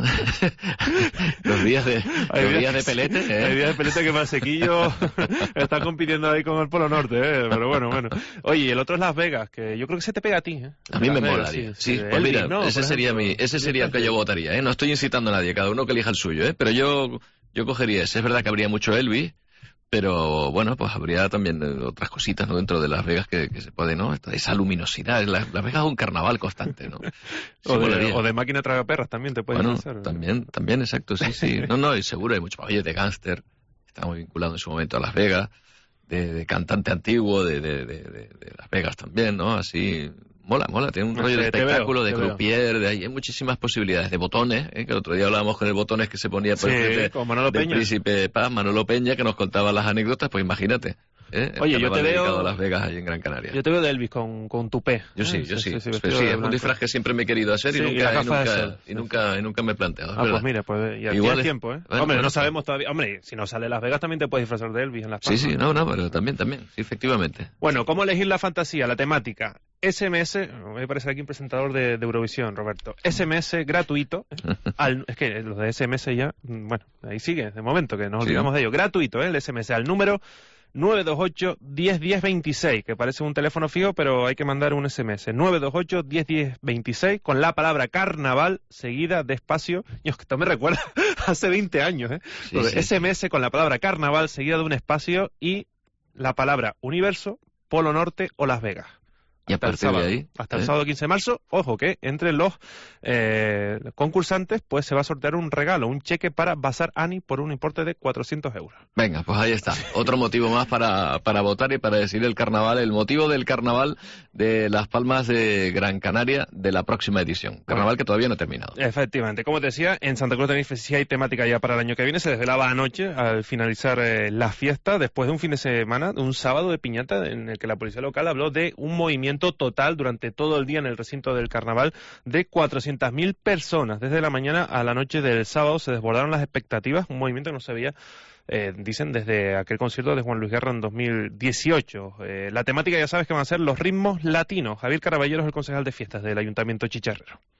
los días de pelete. Hay días de pelete que Valsequillo está compitiendo ahí con el Polo Norte, pero bueno. Oye, el otro es Las Vegas, que yo creo que se te pega a ti, ¿eh? A mí me molaría. Sí, pues mira, ese sería el que yo votaría, ¿eh? No estoy incitando a nadie, cada uno que elija el suyo, ¿eh? Pero yo cogería ese. Es verdad que habría mucho Elvis, pero bueno, pues habría también otras cositas, ¿no? Dentro de Las Vegas que se puede, ¿no? Esa luminosidad. Las Vegas es un carnaval constante, ¿no? o de máquina tragaperras también te pueden hacer. También, exacto, sí. No, y seguro hay mucho. Oye, de gángster, está muy vinculado en su momento a Las Vegas, de cantante antiguo, de Las Vegas también, ¿no? Así... Mola, tiene un rollo de espectáculo, de croupier, hay muchísimas posibilidades, de botones, que el otro día hablábamos con el botones que se ponía por con Manolo Peña. Príncipe Paz, Manolo Peña, que nos contaba las anécdotas, pues imagínate. Oye, yo te veo a Las Vegas ahí en Gran Canaria. Yo te veo de Elvis con tupé. Yo sí. Es un disfraz que siempre me he querido hacer y nunca me he planteado. Pues mira, ya tienes tiempo, ¿eh? Hombre, no sabemos todavía. Hombre, si no sale Las Vegas también te puedes disfrazar de Elvis en Las Palmas. Sí, pero también, sí, efectivamente. Bueno, ¿cómo elegir la fantasía, la temática? SMS, me parece aquí un presentador de Eurovisión, Roberto. SMS gratuito. Es que los de SMS ya, bueno, ahí sigue, de momento, que nos olvidamos de ello. Gratuito, el SMS al número 928-101026, que parece un teléfono fijo, pero hay que mandar un SMS. 928-101026 con la palabra carnaval seguida de espacio. Dios, que esto me recuerda hace 20 años, ¿eh? SMS con la palabra carnaval seguida de un espacio y la palabra universo, Polo Norte o Las Vegas. Y a partir de ahí, hasta el sábado 15 de marzo, ojo que entre los concursantes pues se va a sortear un regalo, un cheque para Bazar Ani por un importe de 400 euros. Venga, pues ahí está. Otro motivo más para votar y para decir el motivo del carnaval de Las Palmas de Gran Canaria de la próxima edición. Carnaval que todavía no ha terminado. Efectivamente. Como te decía, en Santa Cruz de Tenerife sí hay temática ya para el año que viene. Se desvelaba anoche al finalizar la fiesta, después de un fin de semana, un sábado de piñata en el que la policía local habló de un movimiento total durante todo el día en el recinto del carnaval de 400.000 personas. Desde la mañana a la noche del sábado se desbordaron las expectativas, un movimiento que no se veía, dicen, desde aquel concierto de Juan Luis Guerra en 2018. La temática ya sabes que van a ser los ritmos latinos. Javier Caraballeros, el concejal de fiestas del Ayuntamiento Chicharrero.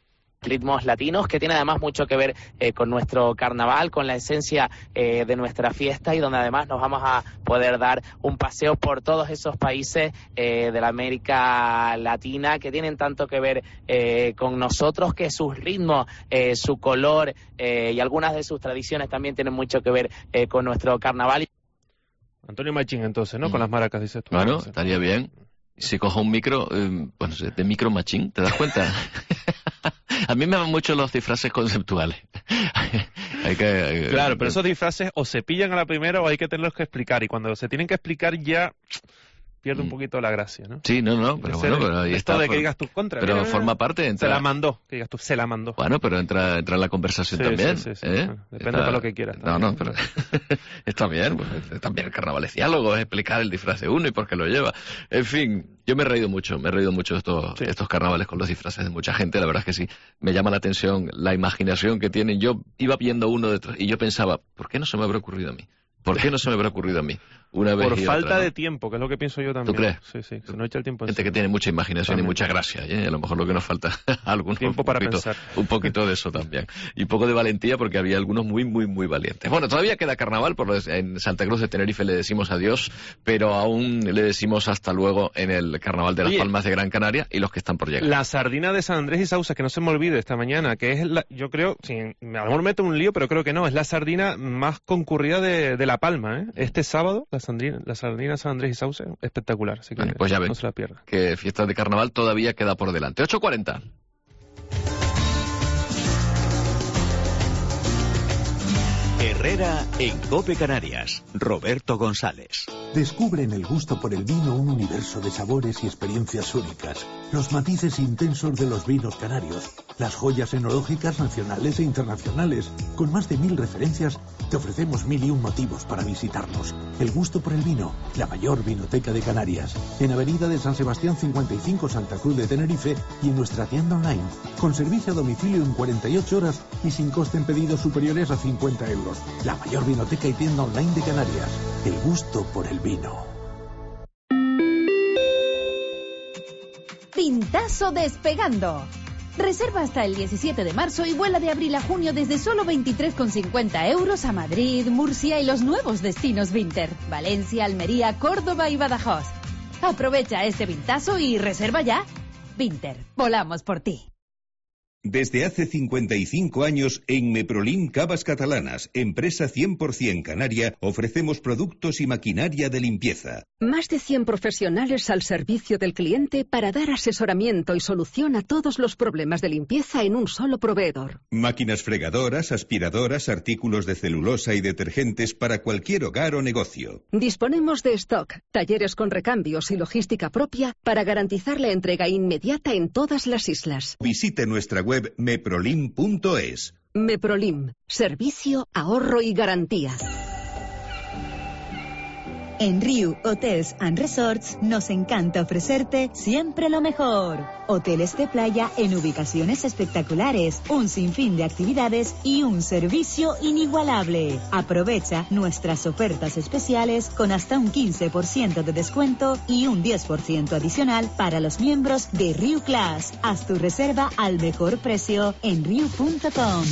ritmos latinos, que tiene además mucho que ver con nuestro carnaval, con la esencia de nuestra fiesta, y donde además nos vamos a poder dar un paseo por todos esos países de la América Latina que tienen tanto que ver con nosotros, que sus ritmos, su color y algunas de sus tradiciones también tienen mucho que ver con nuestro carnaval. Antonio Machín, entonces, ¿no? Con las maracas, dices tú. Bueno, estaría bien. Si cojo un micro, bueno, de micro Machín, ¿te das cuenta? A mí me van mucho los disfraces conceptuales. Claro, pero esos disfraces o se pillan a la primera o hay que tenerlos que explicar. Y cuando se tienen que explicar ya pierde un poquito la gracia, ¿no? Sí, no, pero bueno, pero ahí esto está. de que digas tú contra. Pero mira, forma parte. Se la mandó, que digas tú, se la mandó. Bueno, pero entra en la conversación también. Sí. Depende para lo que quieras. No, pero está bien. Pues, también el carnaval es diálogo, es explicar el disfraz de uno y por qué lo lleva. En fin, yo me he reído mucho de estos carnavales con los disfraces de mucha gente. La verdad es que sí, me llama la atención la imaginación que tienen. Yo iba viendo uno detrás y yo pensaba, ¿por qué no se me habrá ocurrido a mí? ¿Por qué no se me habrá ocurrido a mí? Una vez por y falta otra, ¿no? de tiempo, que es lo que pienso yo también. ¿Tú crees? Sí, se nos echa el tiempo. Gente que tiene mucha imaginación y mucha gracia, ¿eh? A lo mejor lo que nos falta algunos tiempo para pensar. Un poquito de eso también. Y un poco de valentía, porque había algunos muy valientes. Bueno, todavía queda carnaval, en Santa Cruz de Tenerife le decimos adiós, pero aún le decimos hasta luego en el carnaval de Las Palmas de Gran Canaria y los que están por llegar. La sardina de San Andrés y Sausa, que no se me olvide esta mañana, que es, yo creo, a lo mejor meto un lío, pero creo que no, es la sardina más concurrida de La Palma, ¿eh? Este sábado, la sardina San Andrés y Sauce, espectacular, así que bueno, pues ya ven, no se la pierda. Que fiesta de carnaval todavía queda por delante. 8:40. Herrera en COPE Canarias. Roberto González. Descubre en el gusto por el vino un universo de sabores y experiencias únicas. Los matices intensos de los vinos canarios. Las joyas enológicas nacionales e internacionales. Con más de 1000 referencias, te ofrecemos 1001 motivos para visitarnos. El gusto por el vino, la mayor vinoteca de Canarias. En Avenida de San Sebastián 55, Santa Cruz de Tenerife, y en nuestra tienda online. Con servicio a domicilio en 48 horas y sin coste en pedidos superiores a 50 euros. La mayor vinoteca y tienda online de Canarias. El gusto por el vino. Pintazo despegando. Reserva hasta el 17 de marzo y vuela de abril a junio desde solo 23,50 euros a Madrid, Murcia y los nuevos destinos Vinter, Valencia, Almería, Córdoba y Badajoz. Aprovecha este pintazo y reserva ya. Vinter, volamos por ti. Desde hace 55 años, en Meprolim Cavas Catalanas, empresa 100% canaria, ofrecemos productos y maquinaria de limpieza. Más de 100 profesionales al servicio del cliente para dar asesoramiento y solución a todos los problemas de limpieza en un solo proveedor. Máquinas fregadoras, aspiradoras, artículos de celulosa y detergentes para cualquier hogar o negocio. Disponemos de stock, talleres con recambios y logística propia para garantizar la entrega inmediata en todas las islas. Visite nuestra web meprolim.es. Meprolim, servicio, ahorro y garantía. En Riu Hotels and Resorts nos encanta ofrecerte siempre lo mejor. Hoteles de playa en ubicaciones espectaculares, un sinfín de actividades y un servicio inigualable. Aprovecha nuestras ofertas especiales con hasta un 15% de descuento y un 10% adicional para los miembros de Riu Class. Haz tu reserva al mejor precio en riu.com.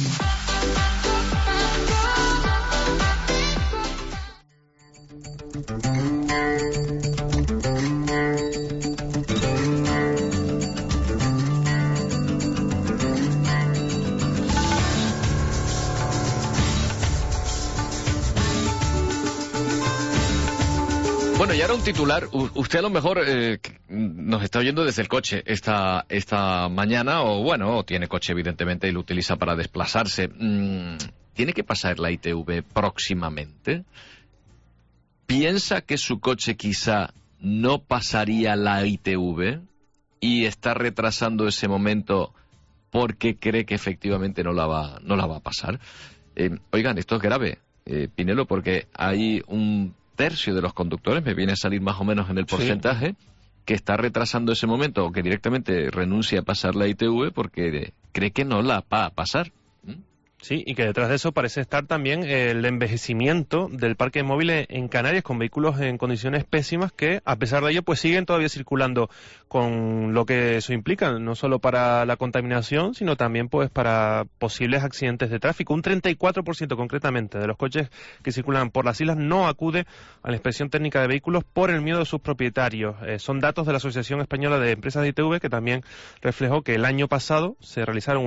Bueno, y ahora un titular. Usted a lo mejor nos está oyendo desde el coche esta mañana, o tiene coche evidentemente y lo utiliza para desplazarse. ¿Tiene que pasar la ITV próximamente? ¿Piensa que su coche quizá no pasaría la ITV y está retrasando ese momento porque cree que efectivamente no la va a pasar? Oigan, esto es grave, Pinelo, porque hay un tercio de los conductores, me viene a salir más o menos en el porcentaje, que está retrasando ese momento o que directamente renuncia a pasar la ITV porque cree que no la va a pasar. Sí, y que detrás de eso parece estar también el envejecimiento del parque móvil en Canarias, con vehículos en condiciones pésimas que, a pesar de ello, pues siguen todavía circulando, con lo que eso implica, no solo para la contaminación, sino también pues para posibles accidentes de tráfico. Un 34% concretamente de los coches que circulan por las islas no acude a la inspección técnica de vehículos por el miedo de sus propietarios. Son datos de la Asociación Española de Empresas de ITV, que también reflejó que el año pasado se realizaron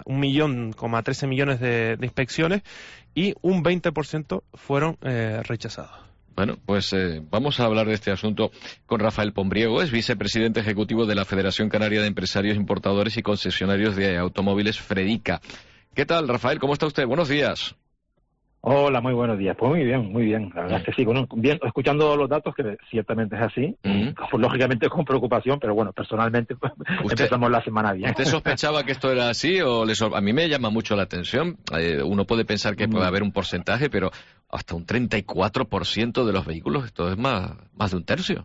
1,13 millones de inspecciones y un 20% fueron rechazados. Bueno, pues vamos a hablar de este asunto con Rafael Pombriego, es vicepresidente ejecutivo de la Federación Canaria de Empresarios Importadores y Concesionarios de Automóviles, FREDICA. ¿Qué tal, Rafael? ¿Cómo está usted? Buenos días. Hola, muy buenos días. Pues muy bien. La verdad es que sí, bueno, bien, escuchando los datos, que ciertamente es así, pues, lógicamente con preocupación, pero bueno, personalmente pues, empezamos la semana bien. ¿Usted sospechaba que esto era así o a mí me llama mucho la atención? Uno puede pensar que puede haber un porcentaje, pero hasta un 34% de los vehículos, esto es más de un tercio.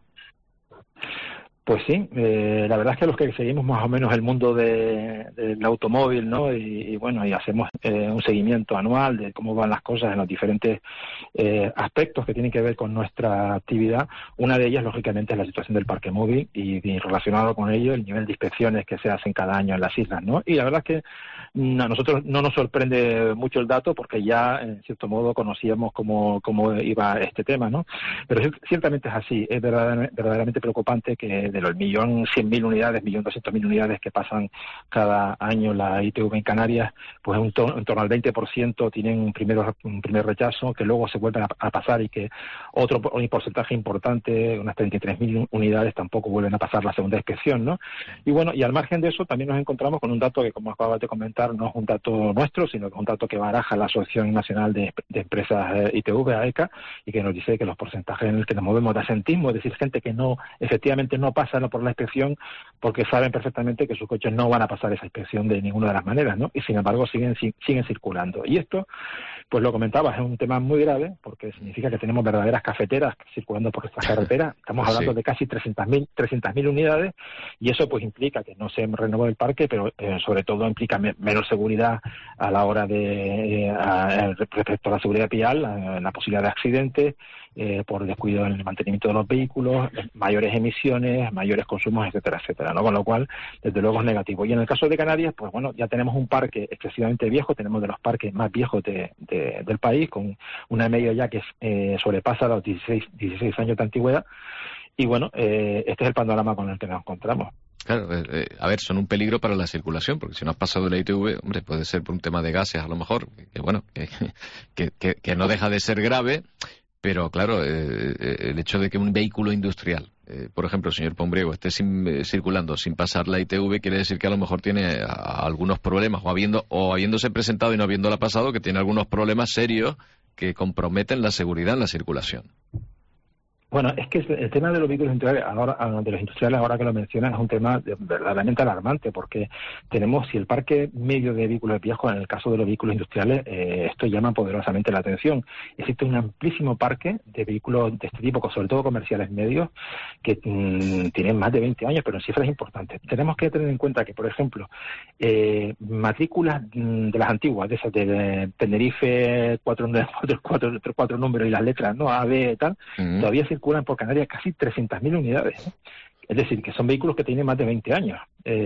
Pues sí, la verdad es que los que seguimos más o menos el mundo del automóvil, ¿no? Y bueno, y hacemos un seguimiento anual de cómo van las cosas en los diferentes aspectos que tienen que ver con nuestra actividad. Una de ellas, lógicamente, es la situación del parque móvil y relacionado con ello el nivel de inspecciones que se hacen cada año en las islas, ¿no? Y la verdad es que a nosotros no nos sorprende mucho el dato porque ya, en cierto modo, conocíamos cómo iba este tema, ¿no? Pero ciertamente es así, es verdaderamente preocupante que de los 1.100.000 unidades, 1.200.000 unidades que pasan cada año la ITV en Canarias, pues en torno al 20% tienen un primer rechazo, que luego se vuelven a pasar y que un porcentaje importante, unas 33.000 unidades, tampoco vuelven a pasar la segunda inspección, ¿no? Y bueno, y al margen de eso también nos encontramos con un dato que, como acabas de comentar, no es un dato nuestro, sino que es un dato que baraja la Asociación Nacional de Empresas ITV, AECA, y que nos dice que los porcentajes en los que nos movemos de asentismo, es decir, gente que efectivamente no pasa por la inspección porque saben perfectamente que sus coches no van a pasar esa inspección de ninguna de las maneras, ¿no? Y sin embargo siguen circulando. Y esto, pues lo comentabas, es un tema muy grave porque significa que tenemos verdaderas cafeteras circulando por estas carreteras. Estamos hablando de casi 300.000 unidades, y eso pues implica que no se renueve el parque, pero sobre todo implica menos seguridad a la hora respecto a la seguridad vial, la posibilidad de accidentes, por descuido en el mantenimiento de los vehículos, mayores emisiones, mayores consumos, etcétera, etcétera, ¿no? Con lo cual, desde luego es negativo. Y en el caso de Canarias, pues bueno, ya tenemos un parque excesivamente viejo, tenemos de los parques más viejos del país, con una media ya que sobrepasa los 16 años de antigüedad, y bueno, este es el panorama con el que nos encontramos. Claro, a ver, son un peligro para la circulación, porque si no has pasado la ITV, hombre, puede ser por un tema de gases a lo mejor, que no deja de ser grave. Pero claro, el hecho de que un vehículo industrial, por ejemplo, el señor Pombriego, esté circulando sin pasar la ITV, quiere decir que a lo mejor tiene algunos problemas, o habiéndose presentado y no habiéndola pasado, que tiene algunos problemas serios que comprometen la seguridad en la circulación. Bueno, es que el tema de los vehículos industriales, ahora que lo mencionas, es un tema verdaderamente alarmante, porque tenemos, si el parque medio de vehículos viejos, en el caso de los vehículos industriales, esto llama poderosamente la atención. Existe un amplísimo parque de vehículos de este tipo, sobre todo comerciales medios, que tienen más de 20 años, pero en cifras importantes. Tenemos que tener en cuenta que, por ejemplo, matrículas de las antiguas, de esas de Tenerife, cuatro números y las letras, ¿no? A, B, tal, todavía circulan por Canarias casi 300.000 unidades, ¿no? Es decir, que son vehículos que tienen más de 20 años.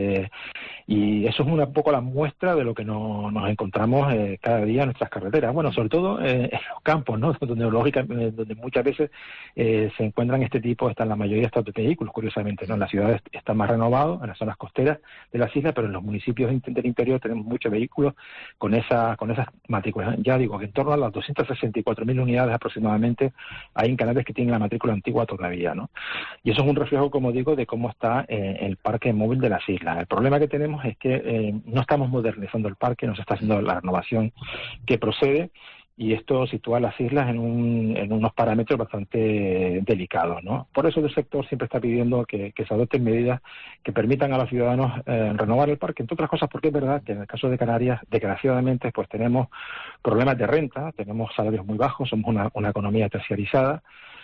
Y eso es un poco la muestra de lo que nos encontramos cada día en nuestras carreteras. Bueno, sobre todo en los campos, ¿no? Donde muchas veces se encuentran están la mayoría de estos vehículos, curiosamente, ¿no? En las ciudades están más renovados, en las zonas costeras de las islas, pero en los municipios del interior tenemos muchos vehículos con esas matrículas. Ya digo que en torno a las 264.000 unidades aproximadamente hay en Canarias que tienen la matrícula antigua todavía, ¿no? Y eso es un reflejo, como digo, de cómo está el parque móvil de las islas. El problema que tenemos es que no estamos modernizando el parque, no se está haciendo la renovación que procede, y esto sitúa a las islas en unos parámetros bastante delicados, ¿no? Por eso el sector siempre está pidiendo que se adopten medidas que permitan a los ciudadanos renovar el parque, entre otras cosas porque es verdad que en el caso de Canarias, desgraciadamente, pues tenemos problemas de renta, tenemos salarios muy bajos, somos una economía terciarizada,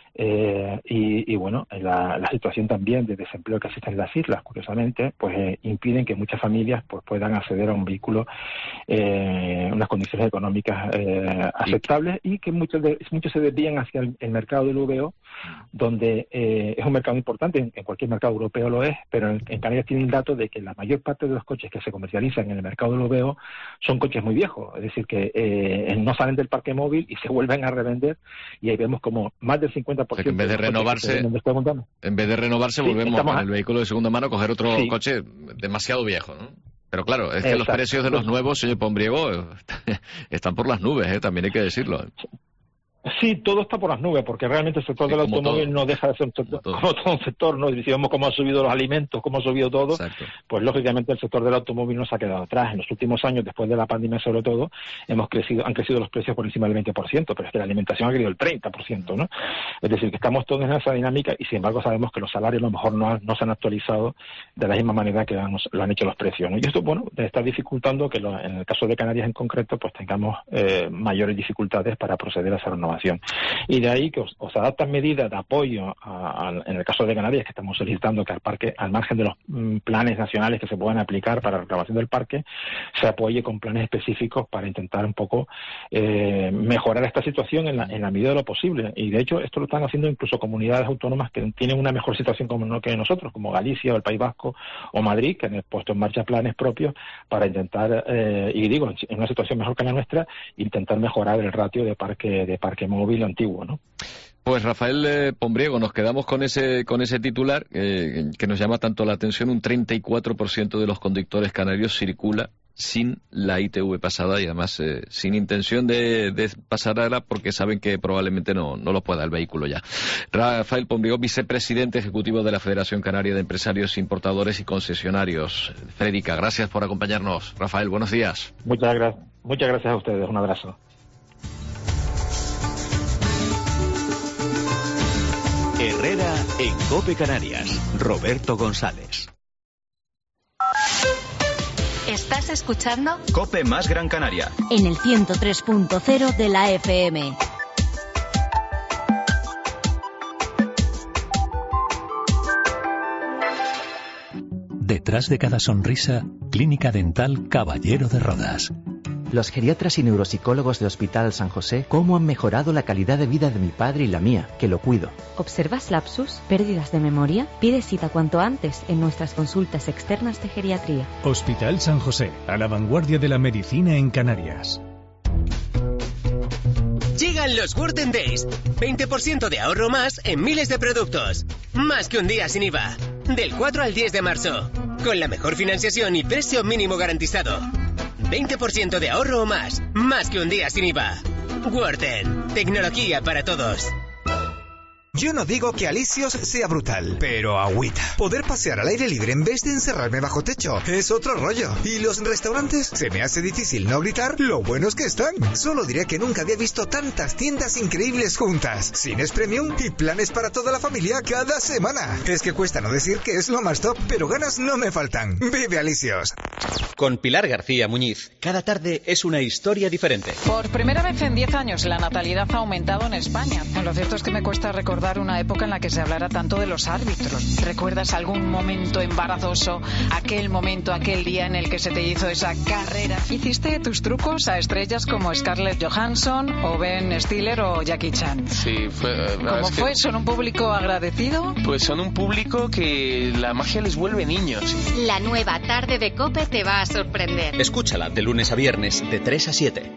y bueno, la situación también de desempleo que existe en las islas, curiosamente, pues impiden que muchas familias pues puedan acceder a un vehículo unas condiciones económicas aceptables y que muchos se desvían hacia el mercado del VO, donde es un mercado importante, en cualquier mercado europeo lo es, pero en Canarias tiene el dato de que la mayor parte de los coches que se comercializan en el mercado del VO son coches muy viejos, es decir, que no salen del parque móvil y se vuelven a revender, y ahí vemos como más del 50%... O sea, que en vez de renovarse, volvemos con el vehículo de segunda mano a coger otro coche demasiado viejo, ¿no? Pero claro, es que los precios de los nuevos, señor Pombriego, están por las nubes, también hay que decirlo. Sí, todo está por las nubes, porque realmente el sector del automóvil no deja de ser un sector, como todo un sector, ¿no? Y si vemos cómo han subido los alimentos, cómo ha subido todo, exacto, pues lógicamente el sector del automóvil no se ha quedado atrás. En los últimos años, después de la pandemia sobre todo, han crecido los precios por encima del 20%, pero es que la alimentación ha crecido el 30%, ¿no? Es decir, que estamos todos en esa dinámica y sin embargo sabemos que los salarios a lo mejor no se han actualizado de la misma manera que lo han hecho los precios, ¿no? Y esto, bueno, está dificultando que en el caso de Canarias en concreto, pues tengamos mayores dificultades para proceder a esa renovación. Y de ahí que os adaptan medidas de apoyo en el caso de Canarias, que estamos solicitando que al margen de los planes nacionales que se puedan aplicar para la renovación del parque, se apoye con planes específicos para intentar un poco mejorar esta situación en la medida de lo posible. Y de hecho esto lo están haciendo incluso comunidades autónomas que tienen una mejor situación que nosotros, como Galicia o el País Vasco o Madrid, que han puesto en marcha planes propios para intentar, y digo, en una situación mejor que la nuestra, intentar mejorar el ratio de parque móvil antiguo, ¿no? Pues Rafael Pombriego, nos quedamos con ese titular que nos llama tanto la atención. Un 34% de los conductores canarios circula sin la ITV pasada y además sin intención de pasarla porque saben que probablemente no lo pueda el vehículo ya. Rafael Pombriego, vicepresidente ejecutivo de la Federación Canaria de Empresarios, Importadores y Concesionarios. Federica, gracias por acompañarnos. Rafael, buenos días. Muchas gracias a ustedes. Un abrazo. Herrera en COPE Canarias. Roberto González. ¿Estás escuchando? COPE más Gran Canaria. En el 103.0 de la FM. Detrás de cada sonrisa, Clínica Dental Caballero de Rodas. Los geriatras y neuropsicólogos de Hospital San José, cómo han mejorado la calidad de vida de mi padre y la mía, que lo cuido. ¿Observas lapsus, pérdidas de memoria? Pide cita cuanto antes en nuestras consultas externas de geriatría. Hospital San José, a la vanguardia de la medicina en Canarias. Llegan los Worten Days. 20% de ahorro más en miles de productos. Más que un día sin IVA. Del 4 al 10 de marzo. Con la mejor financiación y precio mínimo garantizado. 20% de ahorro o más. Más que un día sin IVA. Worten. Tecnología para todos. Yo no digo que Alicios sea brutal, pero agüita. Poder pasear al aire libre en vez de encerrarme bajo techo es otro rollo. Y los restaurantes, se me hace difícil no gritar lo buenos que están. Solo diré que nunca había visto tantas tiendas increíbles juntas. Cines premium y planes para toda la familia cada semana. Es que cuesta no decir que es lo más top, pero ganas no me faltan. Vive Alicios. Con Pilar García Muñiz, cada tarde es una historia diferente. Por primera vez en 10 años la natalidad ha aumentado en España. Lo cierto es que me cuesta recordar una época en la que se hablara tanto de los árbitros. ¿Recuerdas algún momento embarazoso? Aquel día en el que se te hizo esa carrera. ¿Hiciste tus trucos a estrellas como Scarlett Johansson o Ben Stiller o Jackie Chan? Sí, fue... ¿Cómo fue? ¿Son un público agradecido? Pues son un público que la magia les vuelve niños. La nueva tarde de COPE te va a sorprender. Escúchala de lunes a viernes de 3 a 7.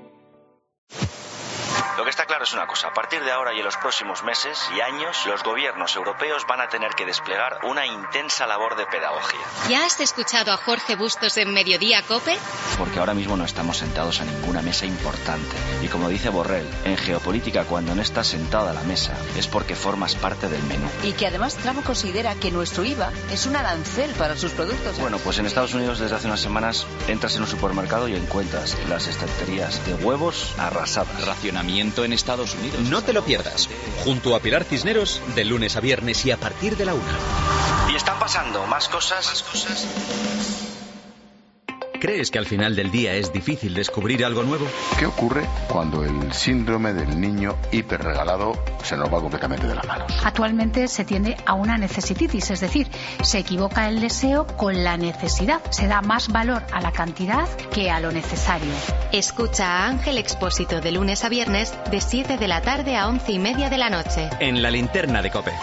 Lo que está claro es una cosa, a partir de ahora y en los próximos meses y años, los gobiernos europeos van a tener que desplegar una intensa labor de pedagogía. ¿Ya has escuchado a Jorge Bustos en Mediodía COPE? Porque ahora mismo no estamos sentados a ninguna mesa importante. Y como dice Borrell, en geopolítica cuando no estás sentado a la mesa es porque formas parte del menú. Y que además Trump considera que nuestro IVA es un arancel para sus productos. Bueno, pues en Estados Unidos desde hace unas semanas entras en un supermercado y encuentras las estanterías de huevos arrasadas. Racionamiento en Estados Unidos. No te lo pierdas. Junto a Pilar Cisneros, de lunes a viernes y a partir de la 1. Y están pasando más cosas. ¿Crees que al final del día es difícil descubrir algo nuevo? ¿Qué ocurre cuando el síndrome del niño hiperregalado se nos va completamente de las manos? Actualmente se tiende a una necesititis, es decir, se equivoca el deseo con la necesidad. Se da más valor a la cantidad que a lo necesario. Escucha a Ángel Expósito de lunes a viernes de 7 de la tarde a 11:30 de la noche. En la linterna de COPE.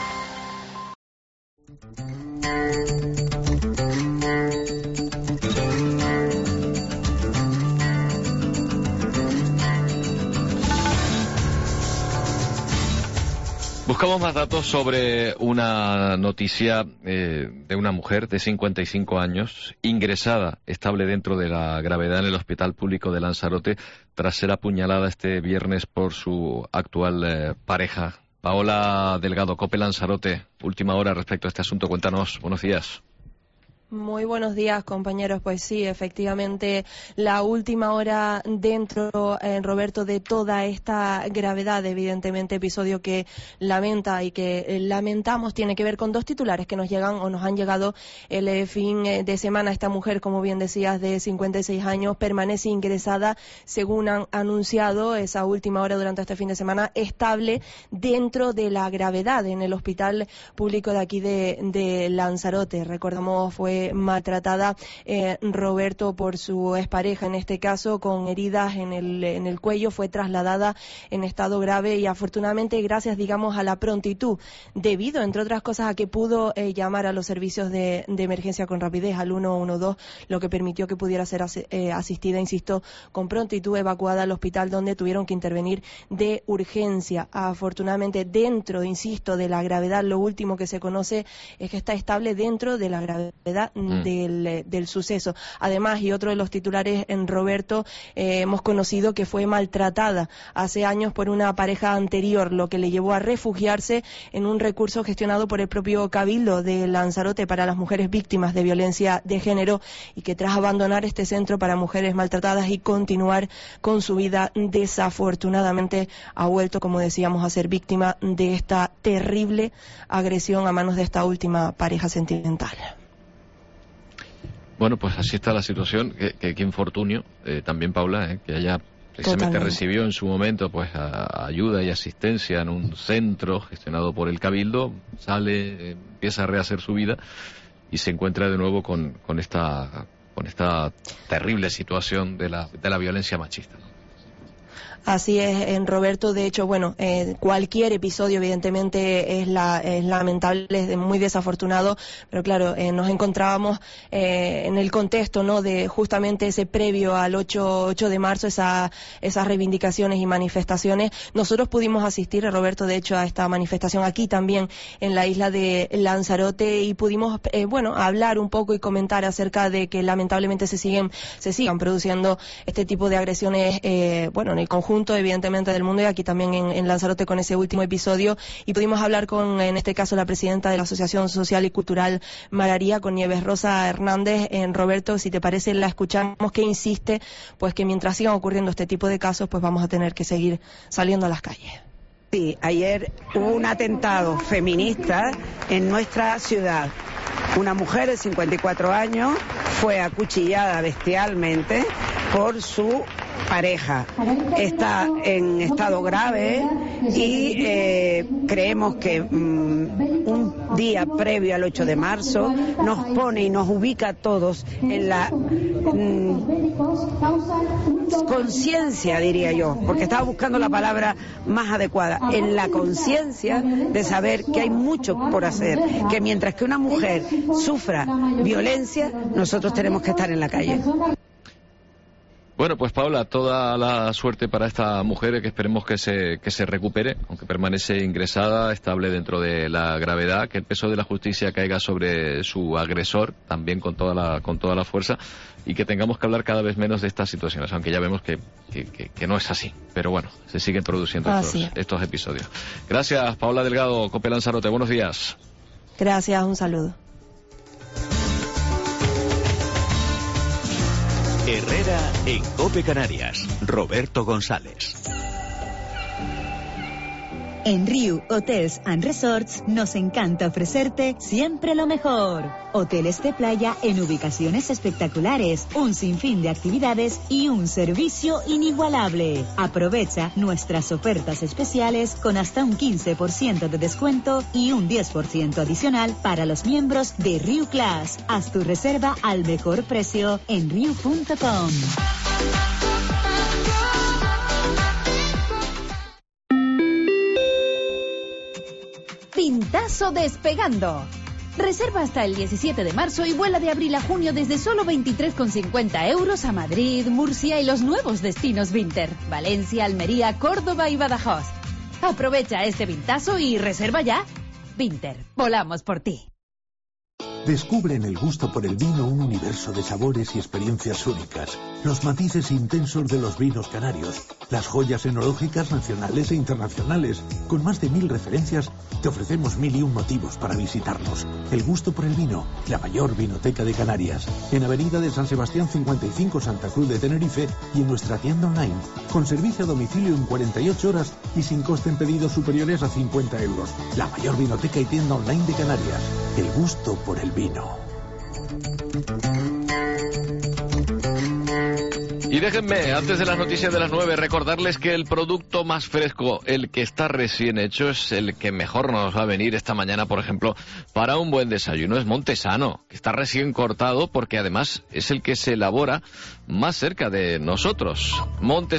Buscamos más datos sobre una noticia de una mujer de 55 años, ingresada, estable dentro de la gravedad en el Hospital Público de Lanzarote, tras ser apuñalada este viernes por su actual pareja. Paola Delgado, COPE Lanzarote, última hora respecto a este asunto. Cuéntanos, buenos días. Muy buenos días, compañeros. Pues sí, efectivamente, la última hora dentro, Roberto, de toda esta gravedad, evidentemente, episodio que lamenta y que lamentamos, tiene que ver con dos titulares que nos llegan o nos han llegado el fin de semana. Esta mujer, como bien decías, de 56 años, permanece ingresada, según han anunciado esa última hora durante este fin de semana, estable dentro de la gravedad en el Hospital Público de aquí de Lanzarote. Recordamos, fue maltratada, Roberto, por su expareja, en este caso con heridas en el cuello. Fue trasladada en estado grave y afortunadamente, gracias, digamos, a la prontitud, debido, entre otras cosas, a que pudo llamar a los servicios de emergencia con rapidez, al 112, lo que permitió que pudiera ser asistida, insisto, con prontitud, evacuada al hospital, donde tuvieron que intervenir de urgencia. Afortunadamente, dentro, insisto, de la gravedad, lo último que se conoce es que está estable dentro de la gravedad del suceso. Además, y otro de los titulares, en Roberto, hemos conocido que fue maltratada hace años por una pareja anterior, lo que le llevó a refugiarse en un recurso gestionado por el propio Cabildo de Lanzarote para las mujeres víctimas de violencia de género, y que tras abandonar este centro para mujeres maltratadas y continuar con su vida, desafortunadamente ha vuelto, como decíamos, a ser víctima de esta terrible agresión a manos de esta última pareja sentimental. Bueno, pues así está la situación. Qué infortunio, también, Paula, que ella precisamente recibió en su momento pues ayuda y asistencia en un centro gestionado por el Cabildo, sale, empieza a rehacer su vida y se encuentra de nuevo con esta terrible situación de la violencia machista. Así es, en Roberto. De hecho, bueno, cualquier episodio evidentemente es lamentable, es muy desafortunado, pero claro, nos encontrábamos en el contexto, ¿no?, de justamente ese previo al 8 de marzo, esas reivindicaciones y manifestaciones. Nosotros pudimos asistir, Roberto, de hecho, a esta manifestación aquí también en la isla de Lanzarote, y pudimos, hablar un poco y comentar acerca de que lamentablemente se sigan produciendo este tipo de agresiones, en el conjunto, evidentemente, del mundo, y aquí también en Lanzarote con ese último episodio. Y pudimos hablar con, en este caso, la presidenta de la Asociación Social y Cultural Mararía, con Nieves Rosa Hernández. Roberto, si te parece, la escuchamos, que insiste pues que mientras sigan ocurriendo este tipo de casos, pues vamos a tener que seguir saliendo a las calles. Sí, ayer hubo un atentado feminista en nuestra ciudad. Una mujer de 54 años fue acuchillada bestialmente por su pareja. Está en estado grave y creemos que un día previo al 8 de marzo nos pone y nos ubica a todos en la conciencia, diría yo, porque estaba buscando la palabra más adecuada, en la conciencia de saber que hay mucho por hacer, que mientras que una mujer sufra violencia, nosotros tenemos que estar en la calle. Bueno, pues Paula, toda la suerte para esta mujer, que esperemos que se recupere, aunque permanece ingresada, estable dentro de la gravedad, que el peso de la justicia caiga sobre su agresor, también con toda la fuerza, y que tengamos que hablar cada vez menos de estas situaciones, aunque ya vemos que no es así. Pero bueno, se siguen produciendo estos episodios. Gracias, Paola Delgado, COPE Lanzarote. Buenos días. Gracias, un saludo. Herrera en COPE Canarias. Roberto González. En Riu Hotels and Resorts nos encanta ofrecerte siempre lo mejor. Hoteles de playa en ubicaciones espectaculares, un sinfín de actividades y un servicio inigualable. Aprovecha nuestras ofertas especiales con hasta un 15% de descuento y un 10% adicional para los miembros de Riu Class. Haz tu reserva al mejor precio en riu.com. Pintazo despegando. Reserva hasta el 17 de marzo y vuela de abril a junio desde solo 23,50 euros a Madrid, Murcia y los nuevos destinos Vinter, Valencia, Almería, Córdoba y Badajoz. Aprovecha este pintazo y reserva ya. Vinter, volamos por ti. Descubre en el gusto por el vino un universo de sabores y experiencias únicas, los matices intensos de los vinos canarios, las joyas enológicas nacionales e internacionales. Con más de 1000 referencias, te ofrecemos 1001 motivos para visitarnos. El gusto por el vino, la mayor vinoteca de Canarias, en Avenida de San Sebastián 55, Santa Cruz de Tenerife, y en nuestra tienda online, con servicio a domicilio en 48 horas y sin coste en pedidos superiores a 50 euros. La mayor vinoteca y tienda online de Canarias. El gusto por el vino. Y déjenme, antes de las noticias de las 9, recordarles que el producto más fresco, el que está recién hecho, es el que mejor nos va a venir esta mañana, por ejemplo, para un buen desayuno. Es Montesano, que está recién cortado porque además es el que se elabora más cerca de nosotros.